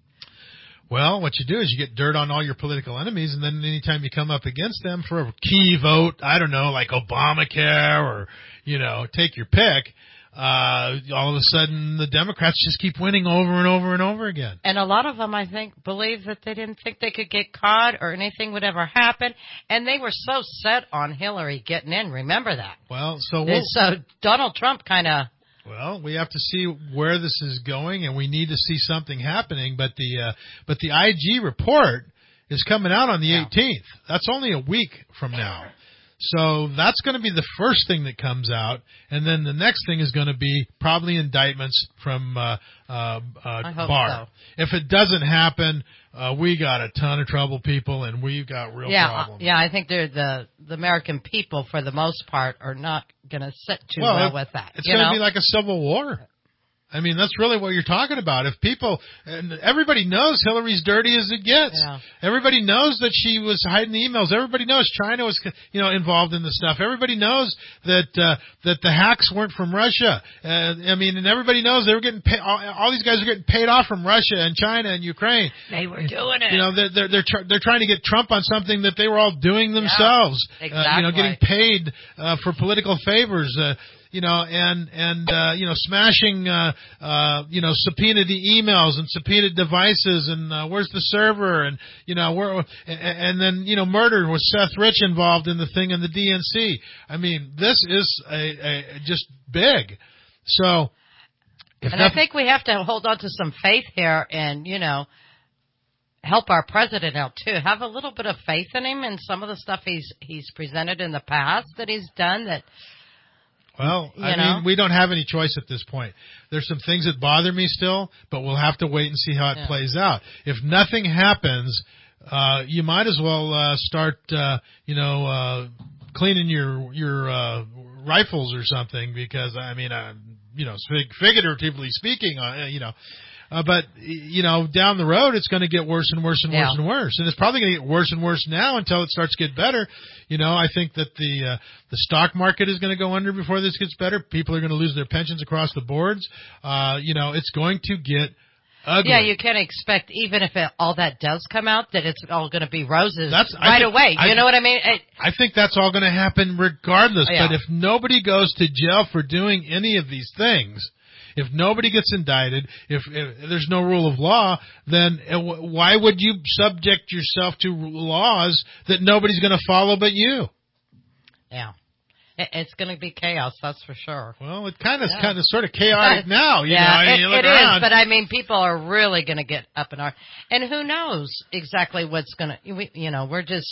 Well, what you do is you get dirt on all your political enemies, and then anytime you come up against them for a key vote, I don't know, like Obamacare or, you know, take your pick, uh, all of a sudden the Democrats just keep winning over and over and over again. And a lot of them, I think, believe that they didn't think they could get caught or anything would ever happen, and they were so set on Hillary getting in. Remember that. Well, so we'll, so Donald Trump kind of. Well, we have to see where this is going, and we need to see something happening. But the uh, but the I G report is coming out on the yeah. eighteenth. That's only a week from now. So that's going to be the first thing that comes out, and then the next thing is going to be probably indictments from uh, uh, uh, Barr. So. If it doesn't happen, uh, we got a ton of trouble, people, and we've got real yeah, problems. Uh, yeah, I think they're the the American people, for the most part, are not going to sit too well, well it, with that. It's going to be like a civil war. I mean, that's really what you're talking about. If people, and everybody knows Hillary's dirty as it gets. Yeah. Everybody knows that she was hiding the emails. Everybody knows China was, you know, involved in the stuff. Everybody knows that uh, that the hacks weren't from Russia. Uh, I mean, and everybody knows they were getting paid. All, all these guys are getting paid off from Russia and China and Ukraine. They were doing it. You know, they're they're they're, tr- they're trying to get Trump on something that they were all doing themselves. Yeah, exactly. Uh, you know, getting paid uh, for political favors. Uh, You know, and, and, uh, you know, smashing, uh, uh, you know, subpoenaed emails and subpoenaed devices and, uh, where's the server and, you know, where, and then, you know, murder with Seth Rich involved in the thing in the D N C. I mean, this is a, a just big. So. And nothing- I think we have to hold on to some faith here and, you know, help our president out too. Have a little bit of faith in him and some of the stuff he's, he's presented in the past that he's done that, Well, you I know? mean, we don't have any choice at this point. There's some things that bother me still, but we'll have to wait and see how it yeah. plays out. If nothing happens, uh, you might as well uh, start, uh, you know, uh, cleaning your your uh, rifles or something, because I mean, uh, you know, fig- figuratively speaking, uh, you know. Uh, but, you know, down the road, it's going to get worse and worse and Yeah. worse and worse. And it's probably going to get worse and worse now until it starts to get better. You know, I think that the uh, the stock market is going to go under before this gets better. People are going to lose their pensions across the boards. Uh, you know, it's going to get ugly. Yeah, you can't expect, even if it, all that does come out, that it's all going to be roses That's, right think, away. You I, know what I mean? It, I think that's all going to happen regardless. Yeah. But if nobody goes to jail for doing any of these things, if nobody gets indicted, if, if there's no rule of law, then why would you subject yourself to laws that nobody's going to follow but you? Yeah. It's going to be chaos, that's for sure. Well, it kind of yeah. kind of sort of chaotic now. You yeah, know, I mean, it, you look it around. is. But I mean, people are really going to get up in arms, and who knows exactly what's going to. You know, we're just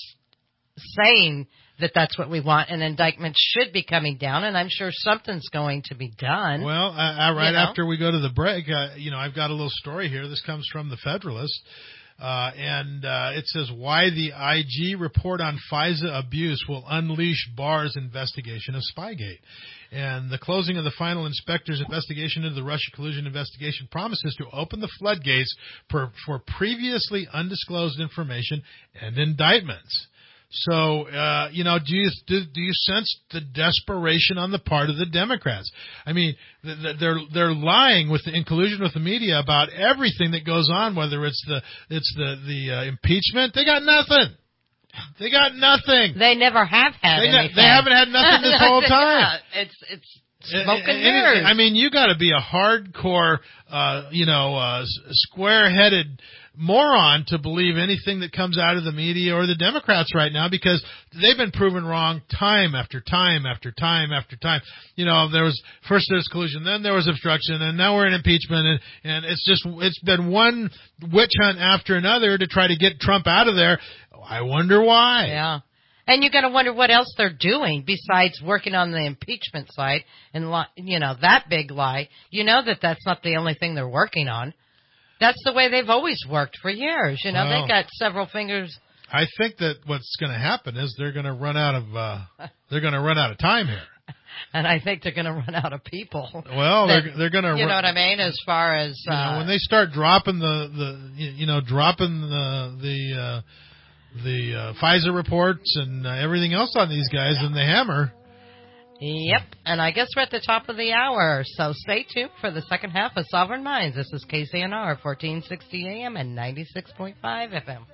saying that that's what we want, and indictments should be coming down, and I'm sure something's going to be done. Well, uh, uh, right you know? after we go to the break, uh, you know, I've got a little story here. This comes from the Federalist. Uh, and uh, it says why the I G report on FISA abuse will unleash Barr's investigation of Spygate. And the closing of the final inspector's investigation into the Russia collusion investigation promises to open the floodgates for, for previously undisclosed information and indictments. So, uh, you know, do you, do, do you sense the desperation on the part of the Democrats? I mean, they're, they're lying with the, in collusion with the media about everything that goes on, whether it's the, it's the, the, uh, impeachment. They got nothing. They got nothing. They never have had they, anything. They haven't had nothing this whole time. Yeah, it's, it's smoke and Any, mirrors. I mean, you gotta be a hardcore, uh, you know, uh, square-headed moron to believe anything that comes out of the media or the Democrats right now, because they've been proven wrong time after time after time after time. You know, there was first there was collusion, then there was obstruction, and now we're in impeachment, and, and it's just it's been one witch hunt after another to try to get Trump out of there. I wonder why. Yeah. And you got to wonder what else they're doing besides working on the impeachment side and, you know, that big lie. You know that that's not the only thing they're working on. That's the way they've always worked for years. You know, Well, they've got several fingers. I think that what's going to happen is they're going to run out of uh, they're going to run out of time here. And I think they're going to run out of people. Well, that, they're they're going to. You know what I mean? As far as uh, you know, when they start dropping the the you know dropping the the uh, the uh, FISA reports and uh, everything else on these guys, and the hammer. Yep, and I guess we're at the top of the hour, so stay tuned for the second half of Sovereign Minds. This is K C N R, fourteen sixty A M and ninety-six point five F M.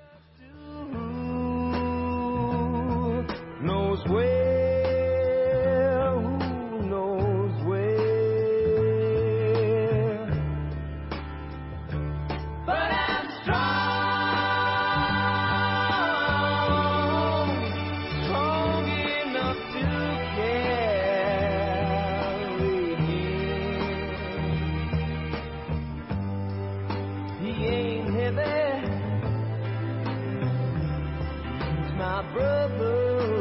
Knows where, who knows where, but I'm strong, strong enough to carry him. He ain't heavy, he's my brother.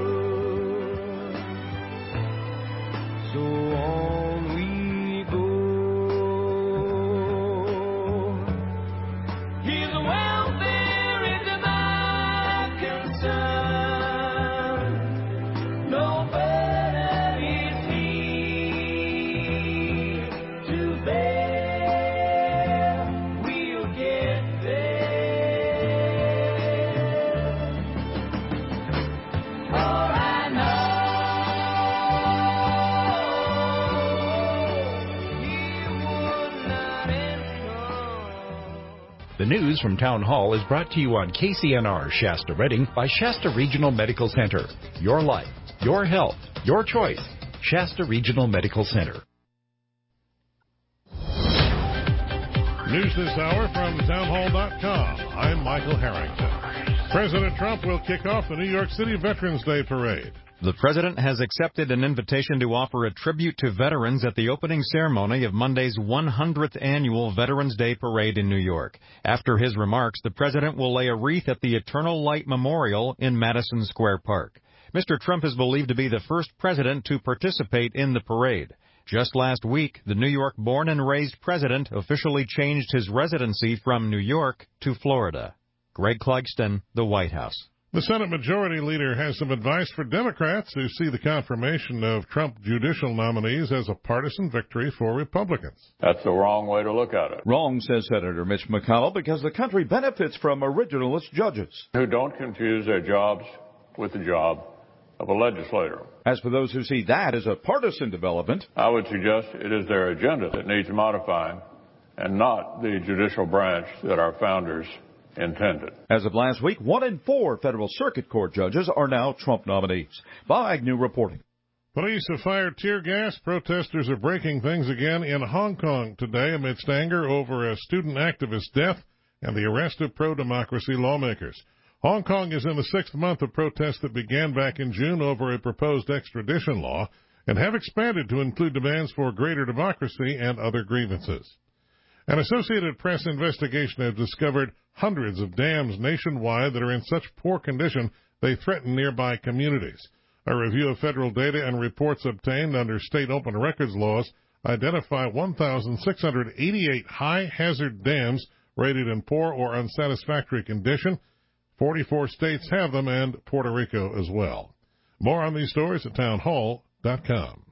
So on we go. His welfare is my concern. No better is he to bear. We'll get there. For I know. The news from Town Hall is brought to you on K C N R Shasta Redding by Shasta Regional Medical Center. Your life, your health, your choice. Shasta Regional Medical Center. News this hour from townhall dot com. I'm Michael Harrington. President Trump will kick off the New York City Veterans Day Parade. The president has accepted an invitation to offer a tribute to veterans at the opening ceremony of Monday's one hundredth annual Veterans Day Parade in New York. After his remarks, the president will lay a wreath at the Eternal Light Memorial in Madison Square Park. Mister Trump is believed to be the first president to participate in the parade. Just last week, the New York-born and raised president officially changed his residency from New York to Florida. Greg Clugston, the White House. The Senate Majority Leader has some advice for Democrats who see the confirmation of Trump judicial nominees as a partisan victory for Republicans. That's the wrong way to look at it. Wrong, says Senator Mitch McConnell, because the country benefits from originalist judges who don't confuse their jobs with the job of a legislator. As for those who see that as a partisan development, I would suggest it is their agenda that needs modifying and not the judicial branch that our founders intended. As of last week, one in four federal circuit court judges are now Trump nominees. Bob Agnew reporting. Police have fired tear gas. Protesters are breaking things again in Hong Kong today amidst anger over a student activist's death and the arrest of pro-democracy lawmakers. Hong Kong is in the sixth month of protests that began back in June over a proposed extradition law and have expanded to include demands for greater democracy and other grievances. An Associated Press investigation has discovered hundreds of dams nationwide that are in such poor condition they threaten nearby communities. A review of federal data and reports obtained under state open records laws identify one thousand six hundred eighty-eight high-hazard dams rated in poor or unsatisfactory condition. forty-four states have them, and Puerto Rico as well. More on these stories at town hall dot com.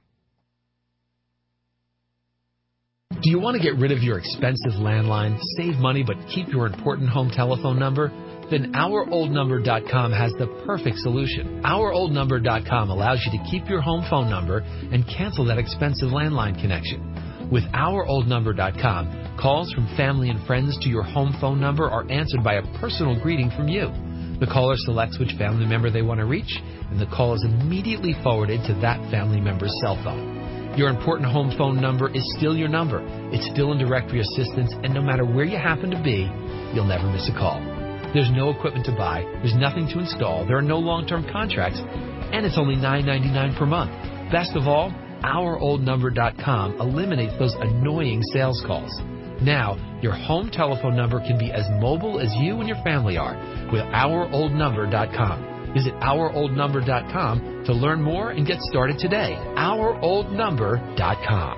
Do you want to get rid of your expensive landline, save money, but keep your important home telephone number? Then our old number dot com has the perfect solution. our old number dot com allows you to keep your home phone number and cancel that expensive landline connection. With our old number dot com, calls from family and friends to your home phone number are answered by a personal greeting from you. The caller selects which family member they want to reach, and the call is immediately forwarded to that family member's cell phone. Your important home phone number is still your number. It's still in directory assistance, and no matter where you happen to be, you'll never miss a call. There's no equipment to buy, there's nothing to install, there are no long-term contracts, and it's only nine ninety-nine per month. Best of all, our old number dot com eliminates those annoying sales calls. Now, your home telephone number can be as mobile as you and your family are with our old number dot com. Visit our old number dot com to learn more and get started today. our old number dot com.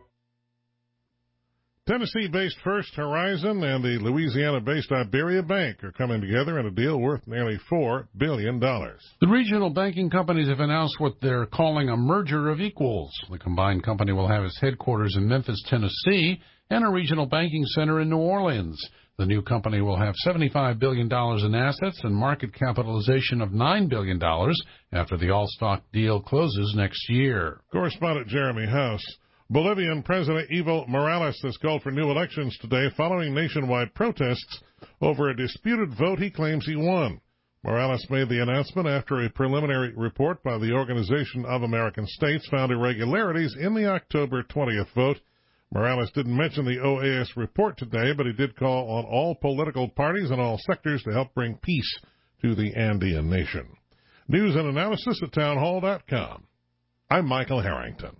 Tennessee-based First Horizon and the Louisiana-based Iberia Bank are coming together in a deal worth nearly four billion dollars. The regional banking companies have announced what they're calling a merger of equals. The combined company will have its headquarters in Memphis, Tennessee, and a regional banking center in New Orleans. The new company will have seventy-five billion dollars in assets and market capitalization of nine billion dollars after the all-stock deal closes next year. Correspondent Jeremy House. Bolivian President Evo Morales has called for new elections today following nationwide protests over a disputed vote he claims he won. Morales made the announcement after a preliminary report by the Organization of American States found irregularities in the October twentieth vote. Morales didn't mention the O A S report today, but he did call on all political parties and all sectors to help bring peace to the Andean nation. News and analysis at town hall dot com. I'm Michael Harrington.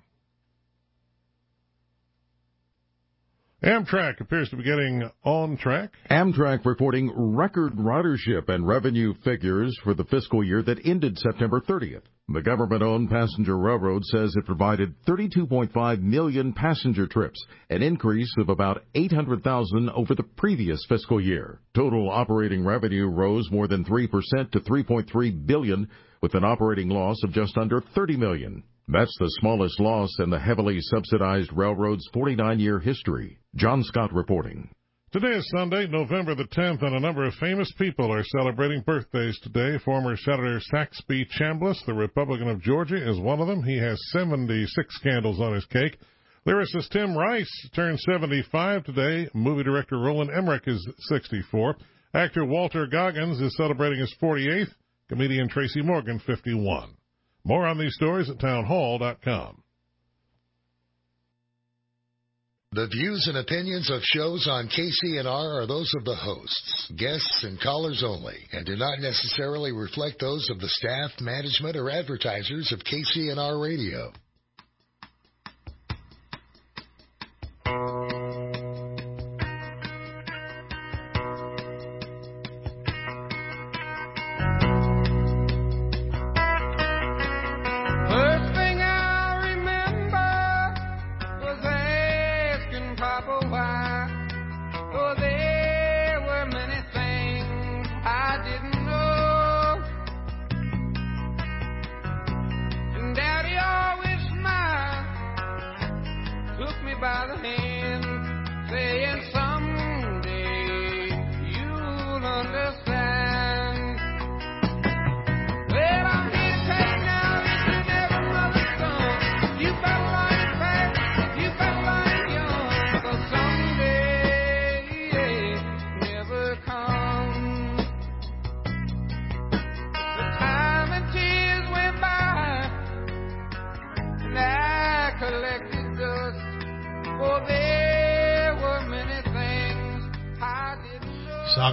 Amtrak appears to be getting on track. Amtrak reporting record ridership and revenue figures for the fiscal year that ended September thirtieth. The government-owned passenger railroad says it provided thirty-two point five million passenger trips, an increase of about eight hundred thousand over the previous fiscal year. Total operating revenue rose more than three percent to three point three billion dollars, with an operating loss of just under thirty million dollars. That's the smallest loss in the heavily subsidized railroad's forty-nine-year history. John Scott reporting. Today is Sunday, November the tenth, and a number of famous people are celebrating birthdays today. Former Senator Saxby Chambliss, the Republican of Georgia, is one of them. He has seventy-six candles on his cake. Lyricist Tim Rice turned seventy-five today. Movie director Roland Emmerich is sixty-four. Actor Walter Goggins is celebrating his forty-eighth. Comedian Tracy Morgan, fifty-one. More on these stories at town hall dot com. The views and opinions of shows on K C N R are those of the hosts, guests, and callers only, and do not necessarily reflect those of the staff, management, or advertisers of K C N R Radio.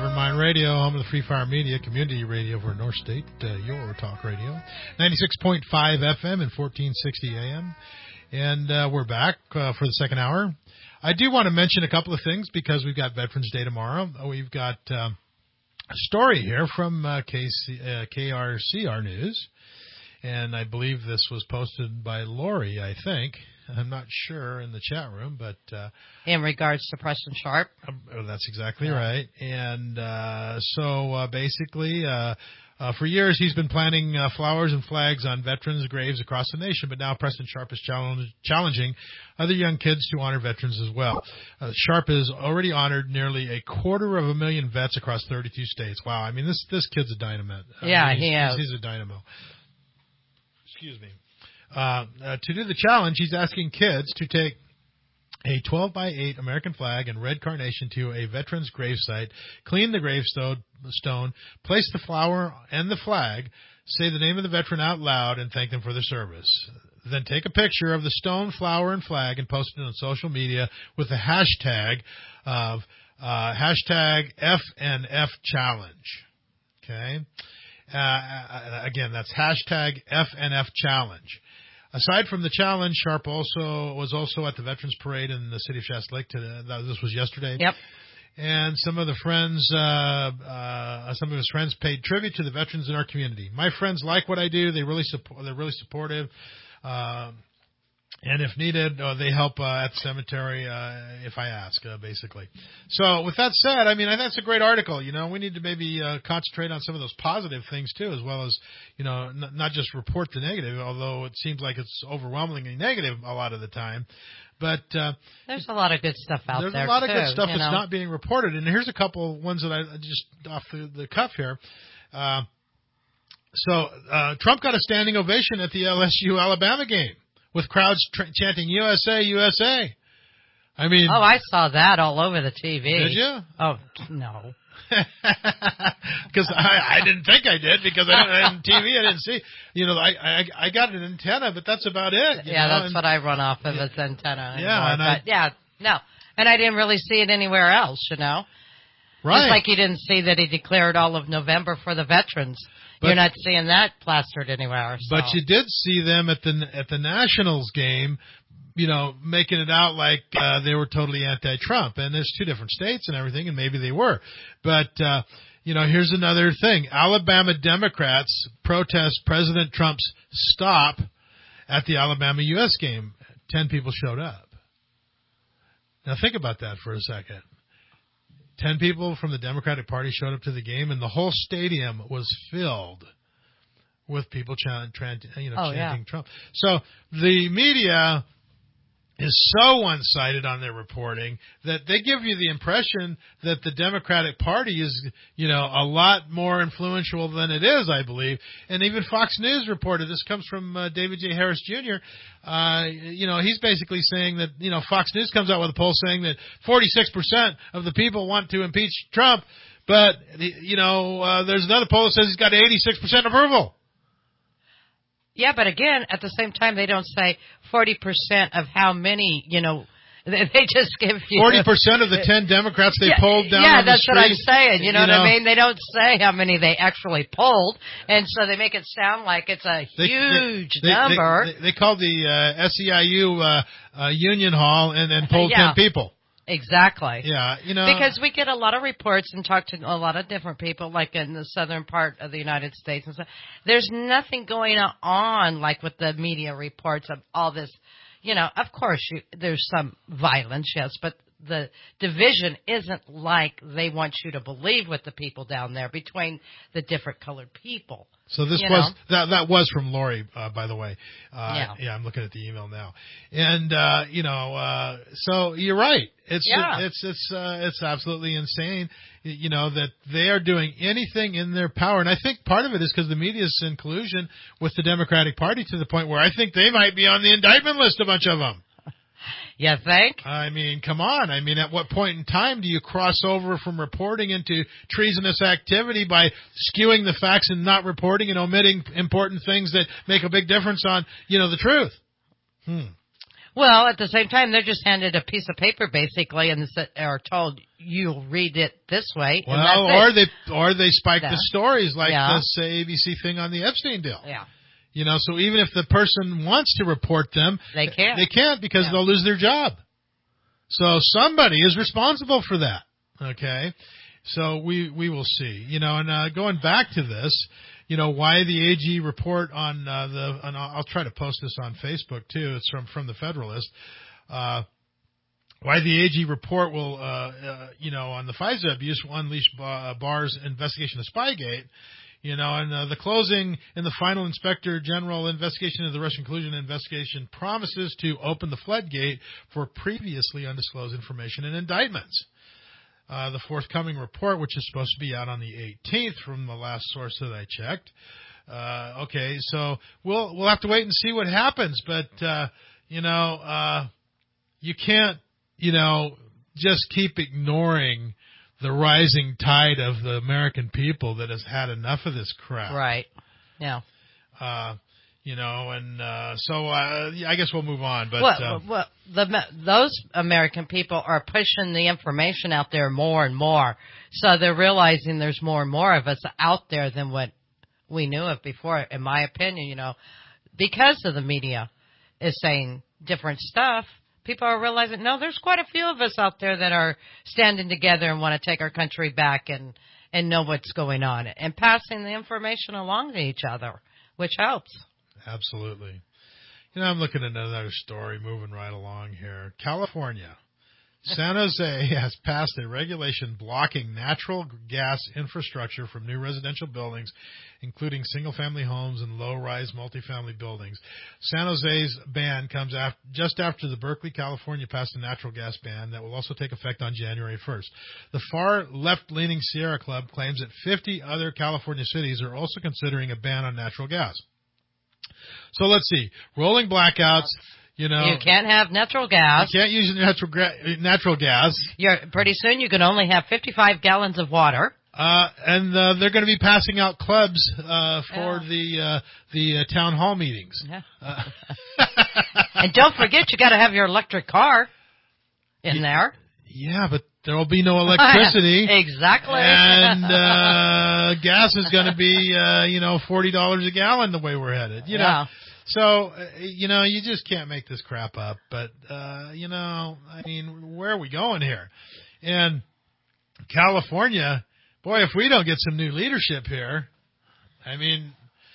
Reverend Mind Radio, home of the Free Fire Media, community radio for North State, uh, your talk radio. ninety-six point five F M and fourteen sixty A M. And uh, we're back uh, for the second hour. I do want to mention a couple of things because we've got Veterans Day tomorrow. We've got um, a story here from uh, K C, uh, K R C R News. And I believe this was posted by Lori, I think. I'm not sure in the chat room, but... Uh, in regards to Preston Sharp? Uh, that's exactly yeah. right. And uh, so uh, basically, uh, uh, for years he's been planting uh, flowers and flags on veterans' graves across the nation, but now Preston Sharp is challenge- challenging other young kids to honor veterans as well. Uh, Sharp has already honored nearly a quarter of a million vets across thirty-two states. Wow, I mean, this this kid's a dynamite. Yeah, I mean, he is. He's a dynamo. Excuse me. Uh, uh, to do the challenge, he's asking kids to take a twelve by eight American flag and red carnation to a veteran's gravesite, clean the gravestone, stone, place the flower and the flag, say the name of the veteran out loud, and thank them for their service. Then take a picture of the stone, flower, and flag and post it on social media with the hashtag of uh, hashtag F N F challenge. Okay? Uh, again, that's hashtag F N F challenge. Aside from the challenge, Sharp also was also at the Veterans Parade in the city of Shasta Lake. Today. This was yesterday. Yep. And some of the friends, uh, uh, some of his friends paid tribute to the veterans in our community. My friends like what I do. They really support. They're really supportive. Uh, And if needed, uh, they help uh, at the cemetery uh, if I ask, uh, basically. So with that said, I mean, I think that's a great article. You know, we need to maybe uh, concentrate on some of those positive things, too, as well as, you know, n- not just report the negative, although it seems like it's overwhelmingly negative a lot of the time. But uh, there's a lot of good stuff out there's there, There's a lot too, of good stuff you that's know? not being reported. And here's a couple ones that I just off the, the cuff here. Uh, so uh, Trump got a standing ovation at the L S U Alabama game, with crowds tr- chanting U S A, U S A. I mean... Oh, I saw that all over the T V. Did you? Oh, no. Because I, I didn't think I did, because I didn't, on T V I didn't see. You know, I, I I got an antenna, but that's about it. You yeah, know? that's and, what I run off of, is antenna. Yeah, anymore, and but I, yeah, no. And I didn't really see it anywhere else, you know? Right. Just like you didn't see that he declared all of November for the veterans. But, you're not seeing that plastered anywhere. So. But you did see them at the at the Nationals game, you know, making it out like uh, they were totally anti-Trump. And there's two different states and everything, and maybe they were. But, uh, you know, here's another thing. Alabama Democrats protest President Trump's stop at the Alabama U S game. Ten people showed up. Now think about that for a second. Ten people from the Democratic Party showed up to the game, and the whole stadium was filled with people chant, chant, you know, oh, chanting yeah. Trump. So the media is so one-sided on their reporting that they give you the impression that the Democratic Party is, you know, a lot more influential than it is, I believe. And even Fox News reported, this comes from uh, David J. Harris Junior, uh, you know, he's basically saying that, you know, Fox News comes out with a poll saying that forty-six percent of the people want to impeach Trump, but, you know, uh, there's another poll that says he's got eighty-six percent approval. Yeah, but again, at the same time, they don't say forty percent of how many, you know, they just give you... forty percent of the ten Democrats they yeah, polled down yeah, on the street. Yeah, that's what I'm saying. You know, you what know, I mean? They don't say how many they actually polled, and so they make it sound like it's a they, huge they, number. They, they, they called the uh, S E I U uh, uh, Union Hall and then polled yeah. ten people. Exactly. Yeah, you know. Because we get a lot of reports and talk to a lot of different people, like in the southern part of the United States and stuff. There's nothing going on like with the media reports of all this. You know, of course, you, there's some violence, yes, but the division isn't like they want you to believe with the people down there between the different colored people. So this you was know? that that was from Lori, uh, by the way. Uh, yeah. yeah, I'm looking at the email now, and uh, you know, uh, so you're right. It's yeah. it's it's uh, it's absolutely insane. You know that they are doing anything in their power, and I think part of it is because the media is in collusion with the Democratic Party to the point where I think they might be on the indictment list. A bunch of them. You think? I mean, come on. I mean, at what point in time do you cross over from reporting into treasonous activity by skewing the facts and not reporting and omitting important things that make a big difference on, you know, the truth? Hmm. Well, at the same time, they're just handed a piece of paper, basically, and are told you'll read it this way. Well, and or that's it. they or they spike Yeah. the stories like Yeah. this A B C thing on the Epstein deal. Yeah. You know, so even if the person wants to report them, They can't. They can't because Yeah. they'll lose their job. So somebody is responsible for that. Okay, so we we will see. You know, and uh, going back to this, you know, why the A G report on uh, the, and I'll, I'll try to post this on Facebook too. It's from from the Federalist. Uh, why the A G report will, uh, uh, you know, on the FISA abuse will unleash uh, Barr's investigation of Spygate. You know, and uh, the closing in the final Inspector General investigation of the Russian collusion investigation promises to open the floodgate for previously undisclosed information and indictments. Uh, the forthcoming report, which is supposed to be out on the eighteenth from the last source that I checked. Uh, okay, so we'll we'll have to wait and see what happens. But, uh, you know, uh, you can't, you know, just keep ignoring the rising tide of the American people that has had enough of this crap. Right. Yeah. Uh, you know, and uh, so uh, I guess we'll move on. But well, uh, well the, those American people are pushing the information out there more and more. So they're realizing there's more and more of us out there than what we knew of before, in my opinion, you know, because of the media is saying different stuff. People are realizing, no, there's quite a few of us out there that are standing together and want to take our country back and, and know what's going on and passing the information along to each other, which helps. Absolutely. You know, I'm looking at another story moving right along here. California. San Jose has passed a regulation blocking natural gas infrastructure from new residential buildings, including single-family homes and low-rise multifamily buildings. San Jose's ban comes after, just after the Berkeley, California passed a natural gas ban that will also take effect on January first. The far left-leaning Sierra Club claims that fifty other California cities are also considering a ban on natural gas. So let's see. Rolling blackouts. You know, you can't have natural gas. You can't use natural gra- natural gas. You're, pretty soon you can only have fifty-five gallons of water. Uh, and uh, they're going to be passing out clubs uh, for yeah. the uh, the uh, town hall meetings. Yeah. Uh, and don't forget, you got to have your electric car in yeah, there. Yeah, but there will be no electricity. Exactly. And uh, gas is going to be uh, you know forty dollars a gallon the way we're headed. You know. Yeah. So, uh, you know, you just can't make this crap up. But, uh, you know, I mean, where are we going here? And California, boy, if we don't get some new leadership here, I mean,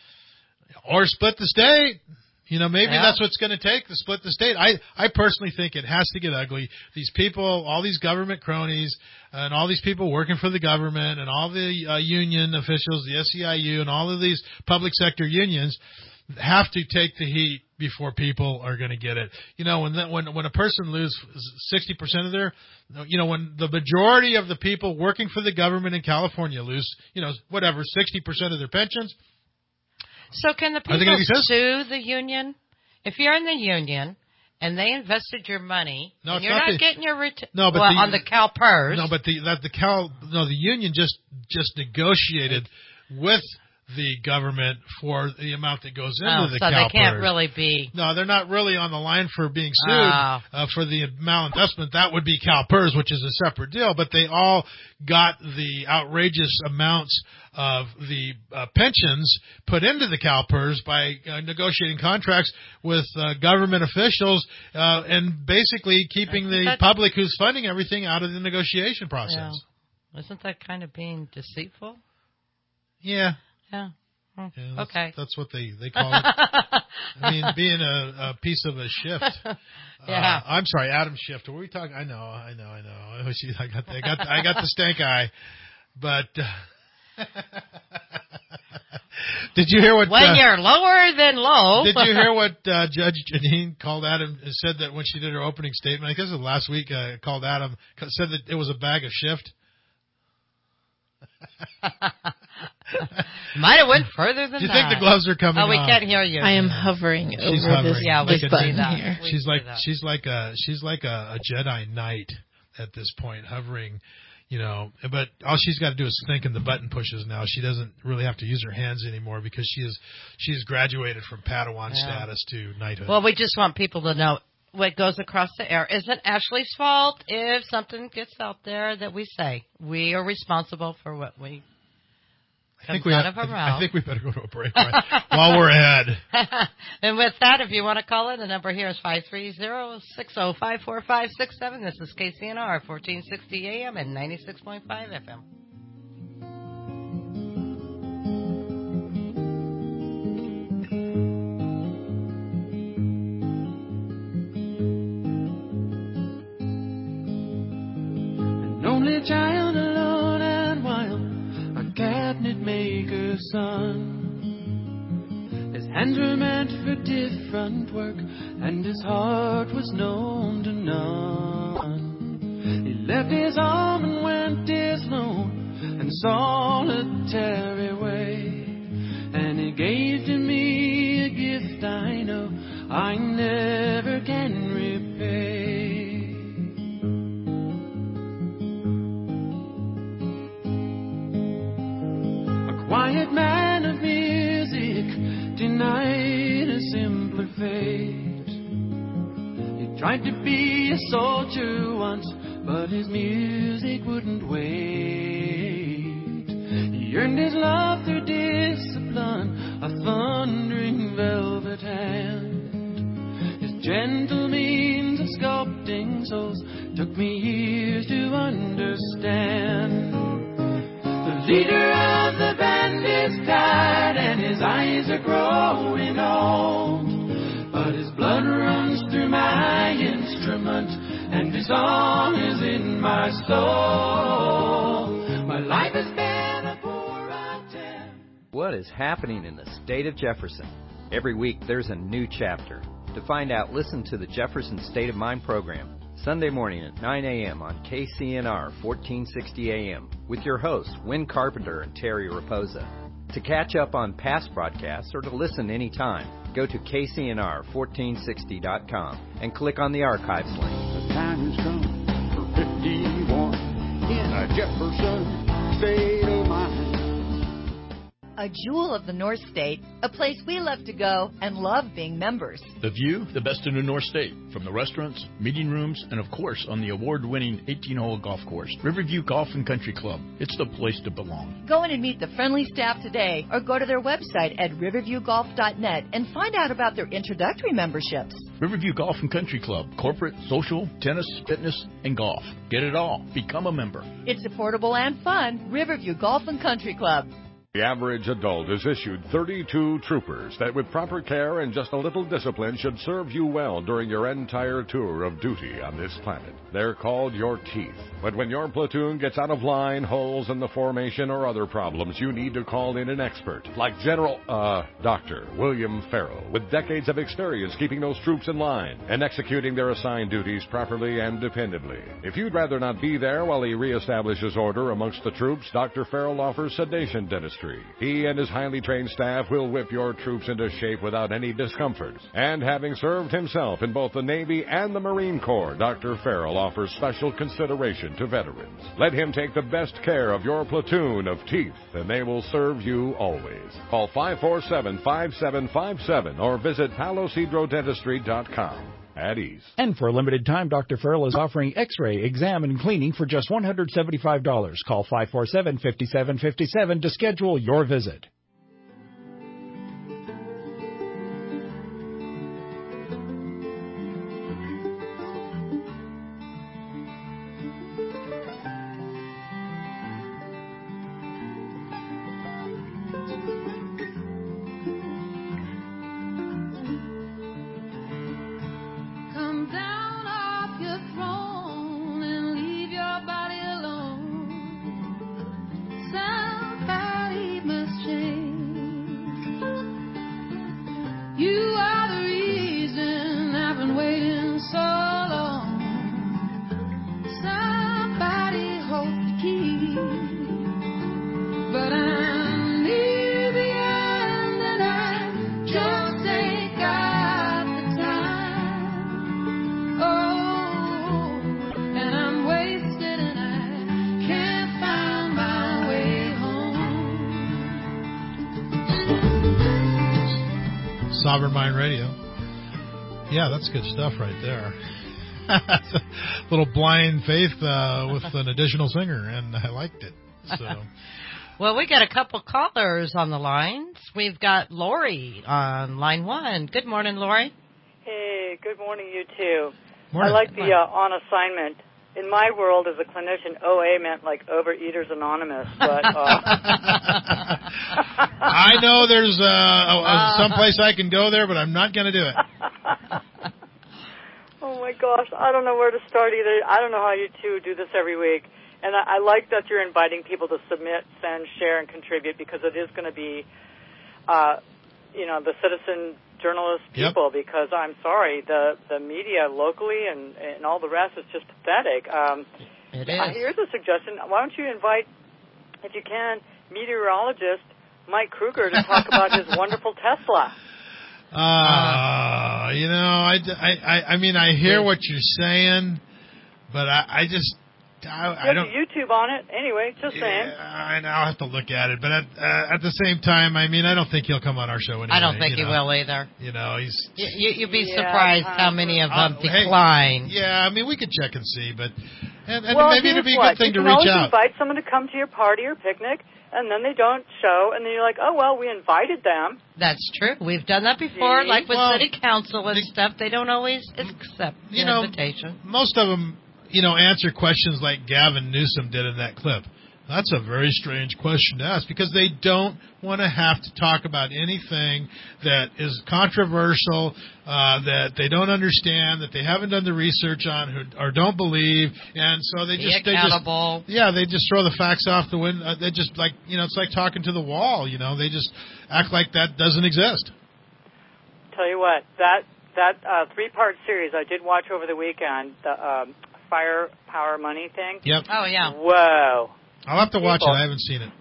or split the state. You know, maybe yeah. that's what's going to take to split the state. I, I personally think it has to get ugly. These people, all these government cronies, and all these people working for the government, and all the uh, union officials, the S E I U, and all of these public sector unions have to take the heat before people are going to get it. You know, when that, when when a person loses sixty percent of their, you know, when the majority of the people working for the government in California lose, you know, whatever, sixty percent of their pensions. So can the people sue the union? If you're in the union and they invested your money, no, and you're not not the, getting your return no, but well, the, on the CalPERS. No, but the that the Cal no the union just just negotiated with the government for the amount that goes into oh, the so CalPERS. They can't really be. No, they're not really on the line for being sued oh. uh, for the malinvestment. That would be CalPERS, which is a separate deal. But they all got the outrageous amounts of the uh, pensions put into the CalPERS by uh, negotiating contracts with uh, government officials uh, and basically keeping the that, public who's funding everything out of the negotiation process. Yeah. Isn't that kind of being deceitful? Yeah. Yeah. Oh, yeah that's, okay. That's what they, they call it. I mean, being a, a piece of a shift. Yeah. Uh, I'm sorry, Adam Schiff. What are we talking? I know, I know, I know. I got, I got, I got the stank eye. But uh, did you hear what? When uh, you're lower than low. Did you hear what uh, Judge Janine called Adam? Said that when she did her opening statement. I guess it was last week. Uh, called Adam. Said that it was a bag of shift. Might have went further than that. Do you think the gloves are coming off? Oh, we off? can't hear you. I am hovering she's over hovering. this, yeah, this we button that. here. We she's like she's like a she's like a, a Jedi Knight at this point, hovering. You know, but all she's got to do is think, and the button pushes now. She doesn't really have to use her hands anymore because she is she's graduated from Padawan yeah. status to knighthood. Well, we just want people to know what goes across the air isn't Ashley's fault if something gets out there that we say. We are responsible for what we I think comes we out have, of our I, mouth. I think we better go to a break right, while we're ahead. And with that, if you want to call in, the number here is five three zero, six zero five, four five six seven. This is K C N R, fourteen sixty A M and ninety-six point five F M. An only child alone and wild, a cabinet maker's son. His hands were meant for different work, and his heart was known to none. He left his home and went his lone and solitary way, and he gave to me a gift I know I never can repay. Quiet man of music, denied a simpler fate. He tried to be a soldier once, but his music wouldn't wait. He earned his love through discipline, a thundering velvet hand. His gentle means of sculpting souls took me years to understand. The leader of the band is tired and his eyes are growing old, but his blood runs through my instrument and his song is in my soul. My life has been a poor attempt. What is happening in the state of Jefferson? Every week there's a new chapter. To find out, listen to the Jefferson State of Mind program, Sunday morning at nine a.m. on K C N R fourteen sixty A M with your hosts, Win Carpenter and Terry Raposa. To catch up on past broadcasts or to listen anytime, go to K C N R fourteen sixty dot com and click on the archives link. The time has come for fifty-one in a Jefferson State of Mind. A jewel of the North State, a place we love to go and love being members. The view, the best in the North State, from the restaurants, meeting rooms, and of course on the award-winning eighteen-hole golf course, Riverview Golf and Country Club. It's the place to belong. Go in and meet the friendly staff today or go to their website at riverview golf dot net and find out about their introductory memberships. Riverview Golf and Country Club, corporate, social, tennis, fitness, and golf. Get it all. Become a member. It's affordable and fun. Riverview Golf and Country Club. The average adult is issued thirty-two troopers that with proper care and just a little discipline should serve you well during your entire tour of duty on this planet. They're called your teeth. But when your platoon gets out of line, holes in the formation, or other problems, you need to call in an expert like General, uh, Doctor William Farrell, with decades of experience keeping those troops in line and executing their assigned duties properly and dependably. If you'd rather not be there while he reestablishes order amongst the troops, Doctor Farrell offers sedation dentistry. He and his highly trained staff will whip your troops into shape without any discomfort. And having served himself in both the Navy and the Marine Corps, Doctor Farrell offers special consideration to veterans. Let him take the best care of your platoon of teeth, and they will serve you always. Call five four seven, five seven five seven or visit palo cedro dentistry dot com. At ease. And for a limited time, Doctor Farrell is offering X-ray, exam, and cleaning for just one hundred seventy-five dollars. Call five four seven, five seven five seven to schedule your visit. Come down off your throne and leave your body alone. Somebody must change. You are the reason I've been waiting so long. Somebody hold the key. But I'm near the end and I just ain't got the time. Oh, and I'm wasted and I can't find my way home. Sovereign Mind Radio. Yeah, that's good stuff right there. Little Blind Faith uh, with an additional singer, and I liked it. So, well, we got a couple callers on the lines. We've got Lori on line one. Good morning, Lori. Hey, good morning, you two. Morning. I like the uh, on assignment. In my world, as a clinician, O A meant like Overeaters Anonymous, but uh... I know there's uh, uh, some place I can go there, but I'm not going to do it. Oh my gosh, I don't know where to start either. I don't know how you two do this every week, and I, I like that you're inviting people to submit, send, share, and contribute because it is going to be, uh, you know, the citizen journalist people. Yep. Because I'm sorry, the the media locally and and all the rest is just pathetic. Um, it is. Uh, here's a suggestion: why don't you invite, if you can, meteorologist Mike Kruger to talk about his wonderful Tesla. Uh, you know, I, I, I mean, I hear what you're saying, but I, I just, I, I don't. YouTube on it anyway. Just yeah, saying. I know. I'll have to look at it, but at, uh, at the same time, I mean, I don't think he'll come on our show anyway. I don't think you he know? will either. You know, he's. You, you, you'd be yeah, surprised how many of them uh, decline. Hey, yeah, I mean, we could check and see, but and, and well, maybe it'd be a what? good thing you to can reach always out. Invite someone to come to your party or picnic. And then they don't show, and then you're like, oh, well, we invited them. That's true. We've done that before, See? like with well, city council and stuff. They don't always accept the you know, invitation. Most of them, you know, answer questions like Gavin Newsom did in that clip. That's a very strange question to ask because they don't want to have to talk about anything that is controversial, uh, that they don't understand, that they haven't done the research on, who, or don't believe, and so they Be just accountable. they just yeah they just throw the facts off the window. They just like you know it's like talking to the wall. You know they just act like that doesn't exist. Tell you what, that that uh, three part series I did watch over the weekend, the um, Fire Power Money thing. Yep. Oh yeah. Whoa. I'll have to watch People, it. I haven't seen it.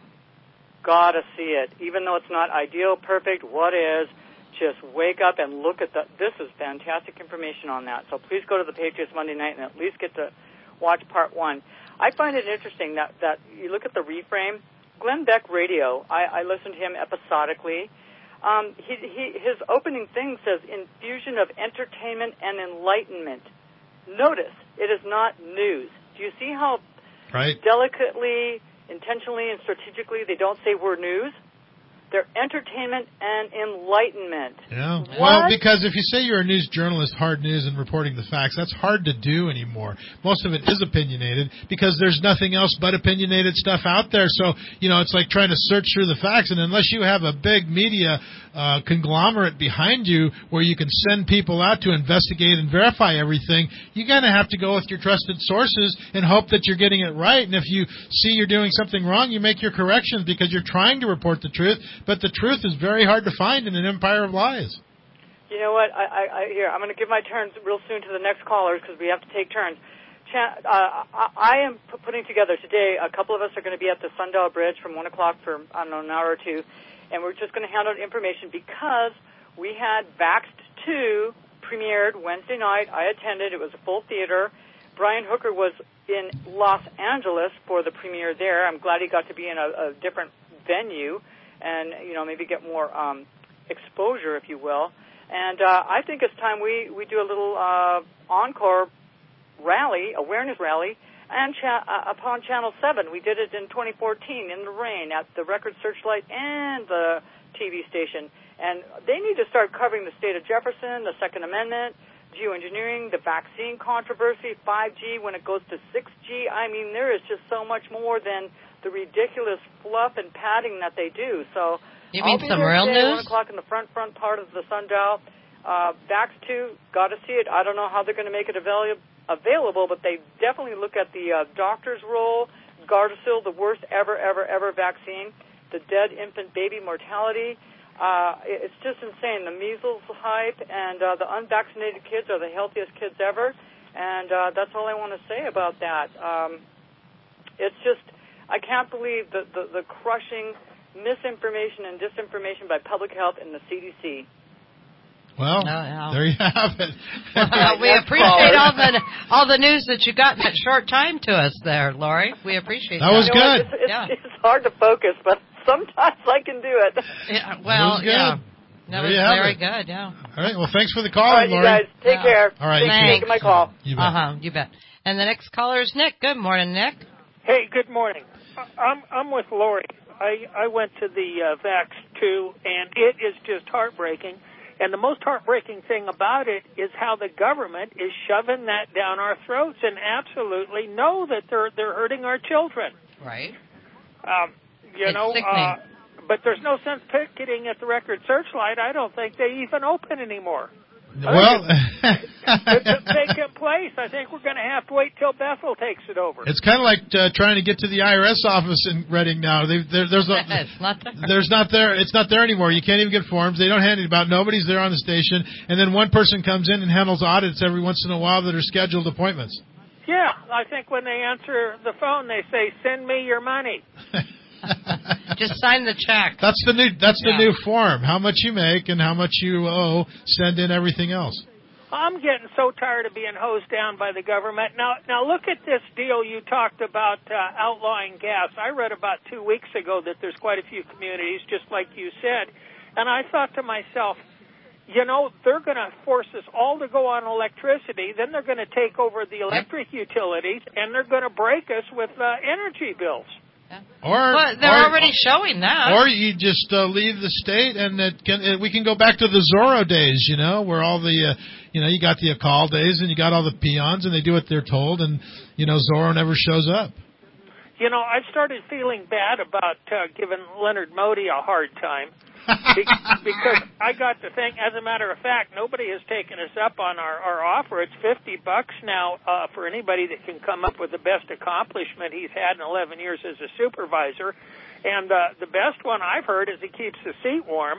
Gotta see it. Even though it's not ideal, perfect, what is, just wake up and look at the, this is fantastic information on that. So please go to the Patriots Monday night and at least get to watch part one. I find it interesting that, that you look at the reframe. Glenn Beck Radio, I, I listen to him episodically. Um, he, he, his opening thing says, infusion of entertainment and enlightenment. Notice, it is not news. Do you see how right. delicately, intentionally, and strategically they don't say we're news? They're entertainment and enlightenment. Yeah. What? Well, because if you say you're a news journalist, hard news, and reporting the facts, that's hard to do anymore. Most of it is opinionated because there's nothing else but opinionated stuff out there. So, you know, it's like trying to search through the facts. And unless you have a big media uh, conglomerate behind you where you can send people out to investigate and verify everything, you kind of have to go with your trusted sources and hope that you're getting it right. And if you see you're doing something wrong, you make your corrections because you're trying to report the truth. But the truth is very hard to find in an empire of lies. You know what? I, I, I here I'm going to give my turn real soon to the next callers because we have to take turns. Cha- uh, I, I am p- putting together today. A couple of us are going to be at the Sundial Bridge from one o'clock for I don't know an hour or two, and we're just going to hand out information because we had Vaxxed two premiered Wednesday night. I attended. It was a full theater. Brian Hooker was in Los Angeles for the premiere there. I'm glad he got to be in a, a different venue. And, you know, maybe get more um, exposure, if you will. And uh, I think it's time we, we do a little uh, encore rally, awareness rally, and cha- uh, upon Channel seven. We did it in twenty fourteen in the rain at the Record Searchlight and the T V station. And they need to start covering the state of Jefferson, the Second Amendment, geoengineering, the vaccine controversy, five G when it goes to six G. I mean, there is just so much more than the ridiculous fluff and padding that they do. So you I'll mean be some there real today news? One o'clock in the front front part of the Sundial. Uh, Vax two, got to see it. I don't know how they're going to make it avail- available, but they definitely look at the uh, doctor's role. Gardasil, the worst ever, ever, ever vaccine. The dead infant baby mortality. Uh, it's just insane. The measles hype and uh, the unvaccinated kids are the healthiest kids ever. And uh, that's all I want to say about that. Um, it's just, I can't believe the, the, the crushing misinformation and disinformation by public health and the C D C. Well, oh, yeah. there you have it. Well, we appreciate all the all the news that you got in that short time to us there, Lori. We appreciate that. That was you know good. It's, it's, yeah. it's hard to focus, but sometimes I can do it. Yeah, well, yeah. That There was you have very it. good, yeah. All right. Well, thanks for the call, All right, you Lori. guys, take Yeah. care. All right, Thanks you for too. taking my call. You bet. Uh-huh, you bet. And the next caller is Nick. Good morning, Nick. Hey, good morning. I'm I'm with Lori. I I went to the uh, Vax two, and it is just heartbreaking. And the most heartbreaking thing about it is how the government is shoving that down our throats, and absolutely know that they're they're hurting our children. Right. Um, you It's know, sickening. uh, but there's no sense picketing at the Record Searchlight. I don't think they even open anymore. Well, It's a vacant place. I think we're going to have to wait till Bethel takes it over. it's kind of like uh, trying to get to the I R S office in Reading now. They, there, there's a, It's not there. there's not there. It's not there anymore. You can't even get forms. They don't hand it about. Nobody's there on the station, and then one person comes in and handles audits every once in a while that are scheduled appointments. Yeah, I think when they answer the phone, they say, "Send me your money." Just sign the check. That's the new. That's Yeah. the new form. How much you make and how much you owe. Send in everything else. I'm getting so tired of being hosed down by the government. Now, now look at this deal you talked about uh, outlawing gas. I read about two weeks ago that there's quite a few communities, just like you said, and I thought to myself, you know, they're going to force us all to go on electricity. Then they're going to take over the electric utilities, and they're going to break us with uh, energy bills. Or Well, they're or, already showing that. Or you just uh, leave the state, and it can, uh, we can go back to the Zorro days, you know, where all the, uh, you know, you got the Akal days, and you got all the peons, and they do what they're told, and you know, Zorro never shows up. You know, I've started feeling bad about uh, giving Leonard Modi a hard time. Be- because I got to think, as a matter of fact, nobody has taken us up on our, our offer. It's fifty bucks now uh, for anybody that can come up with the best accomplishment he's had in eleven years as a supervisor. And uh, the best one I've heard is he keeps the seat warm.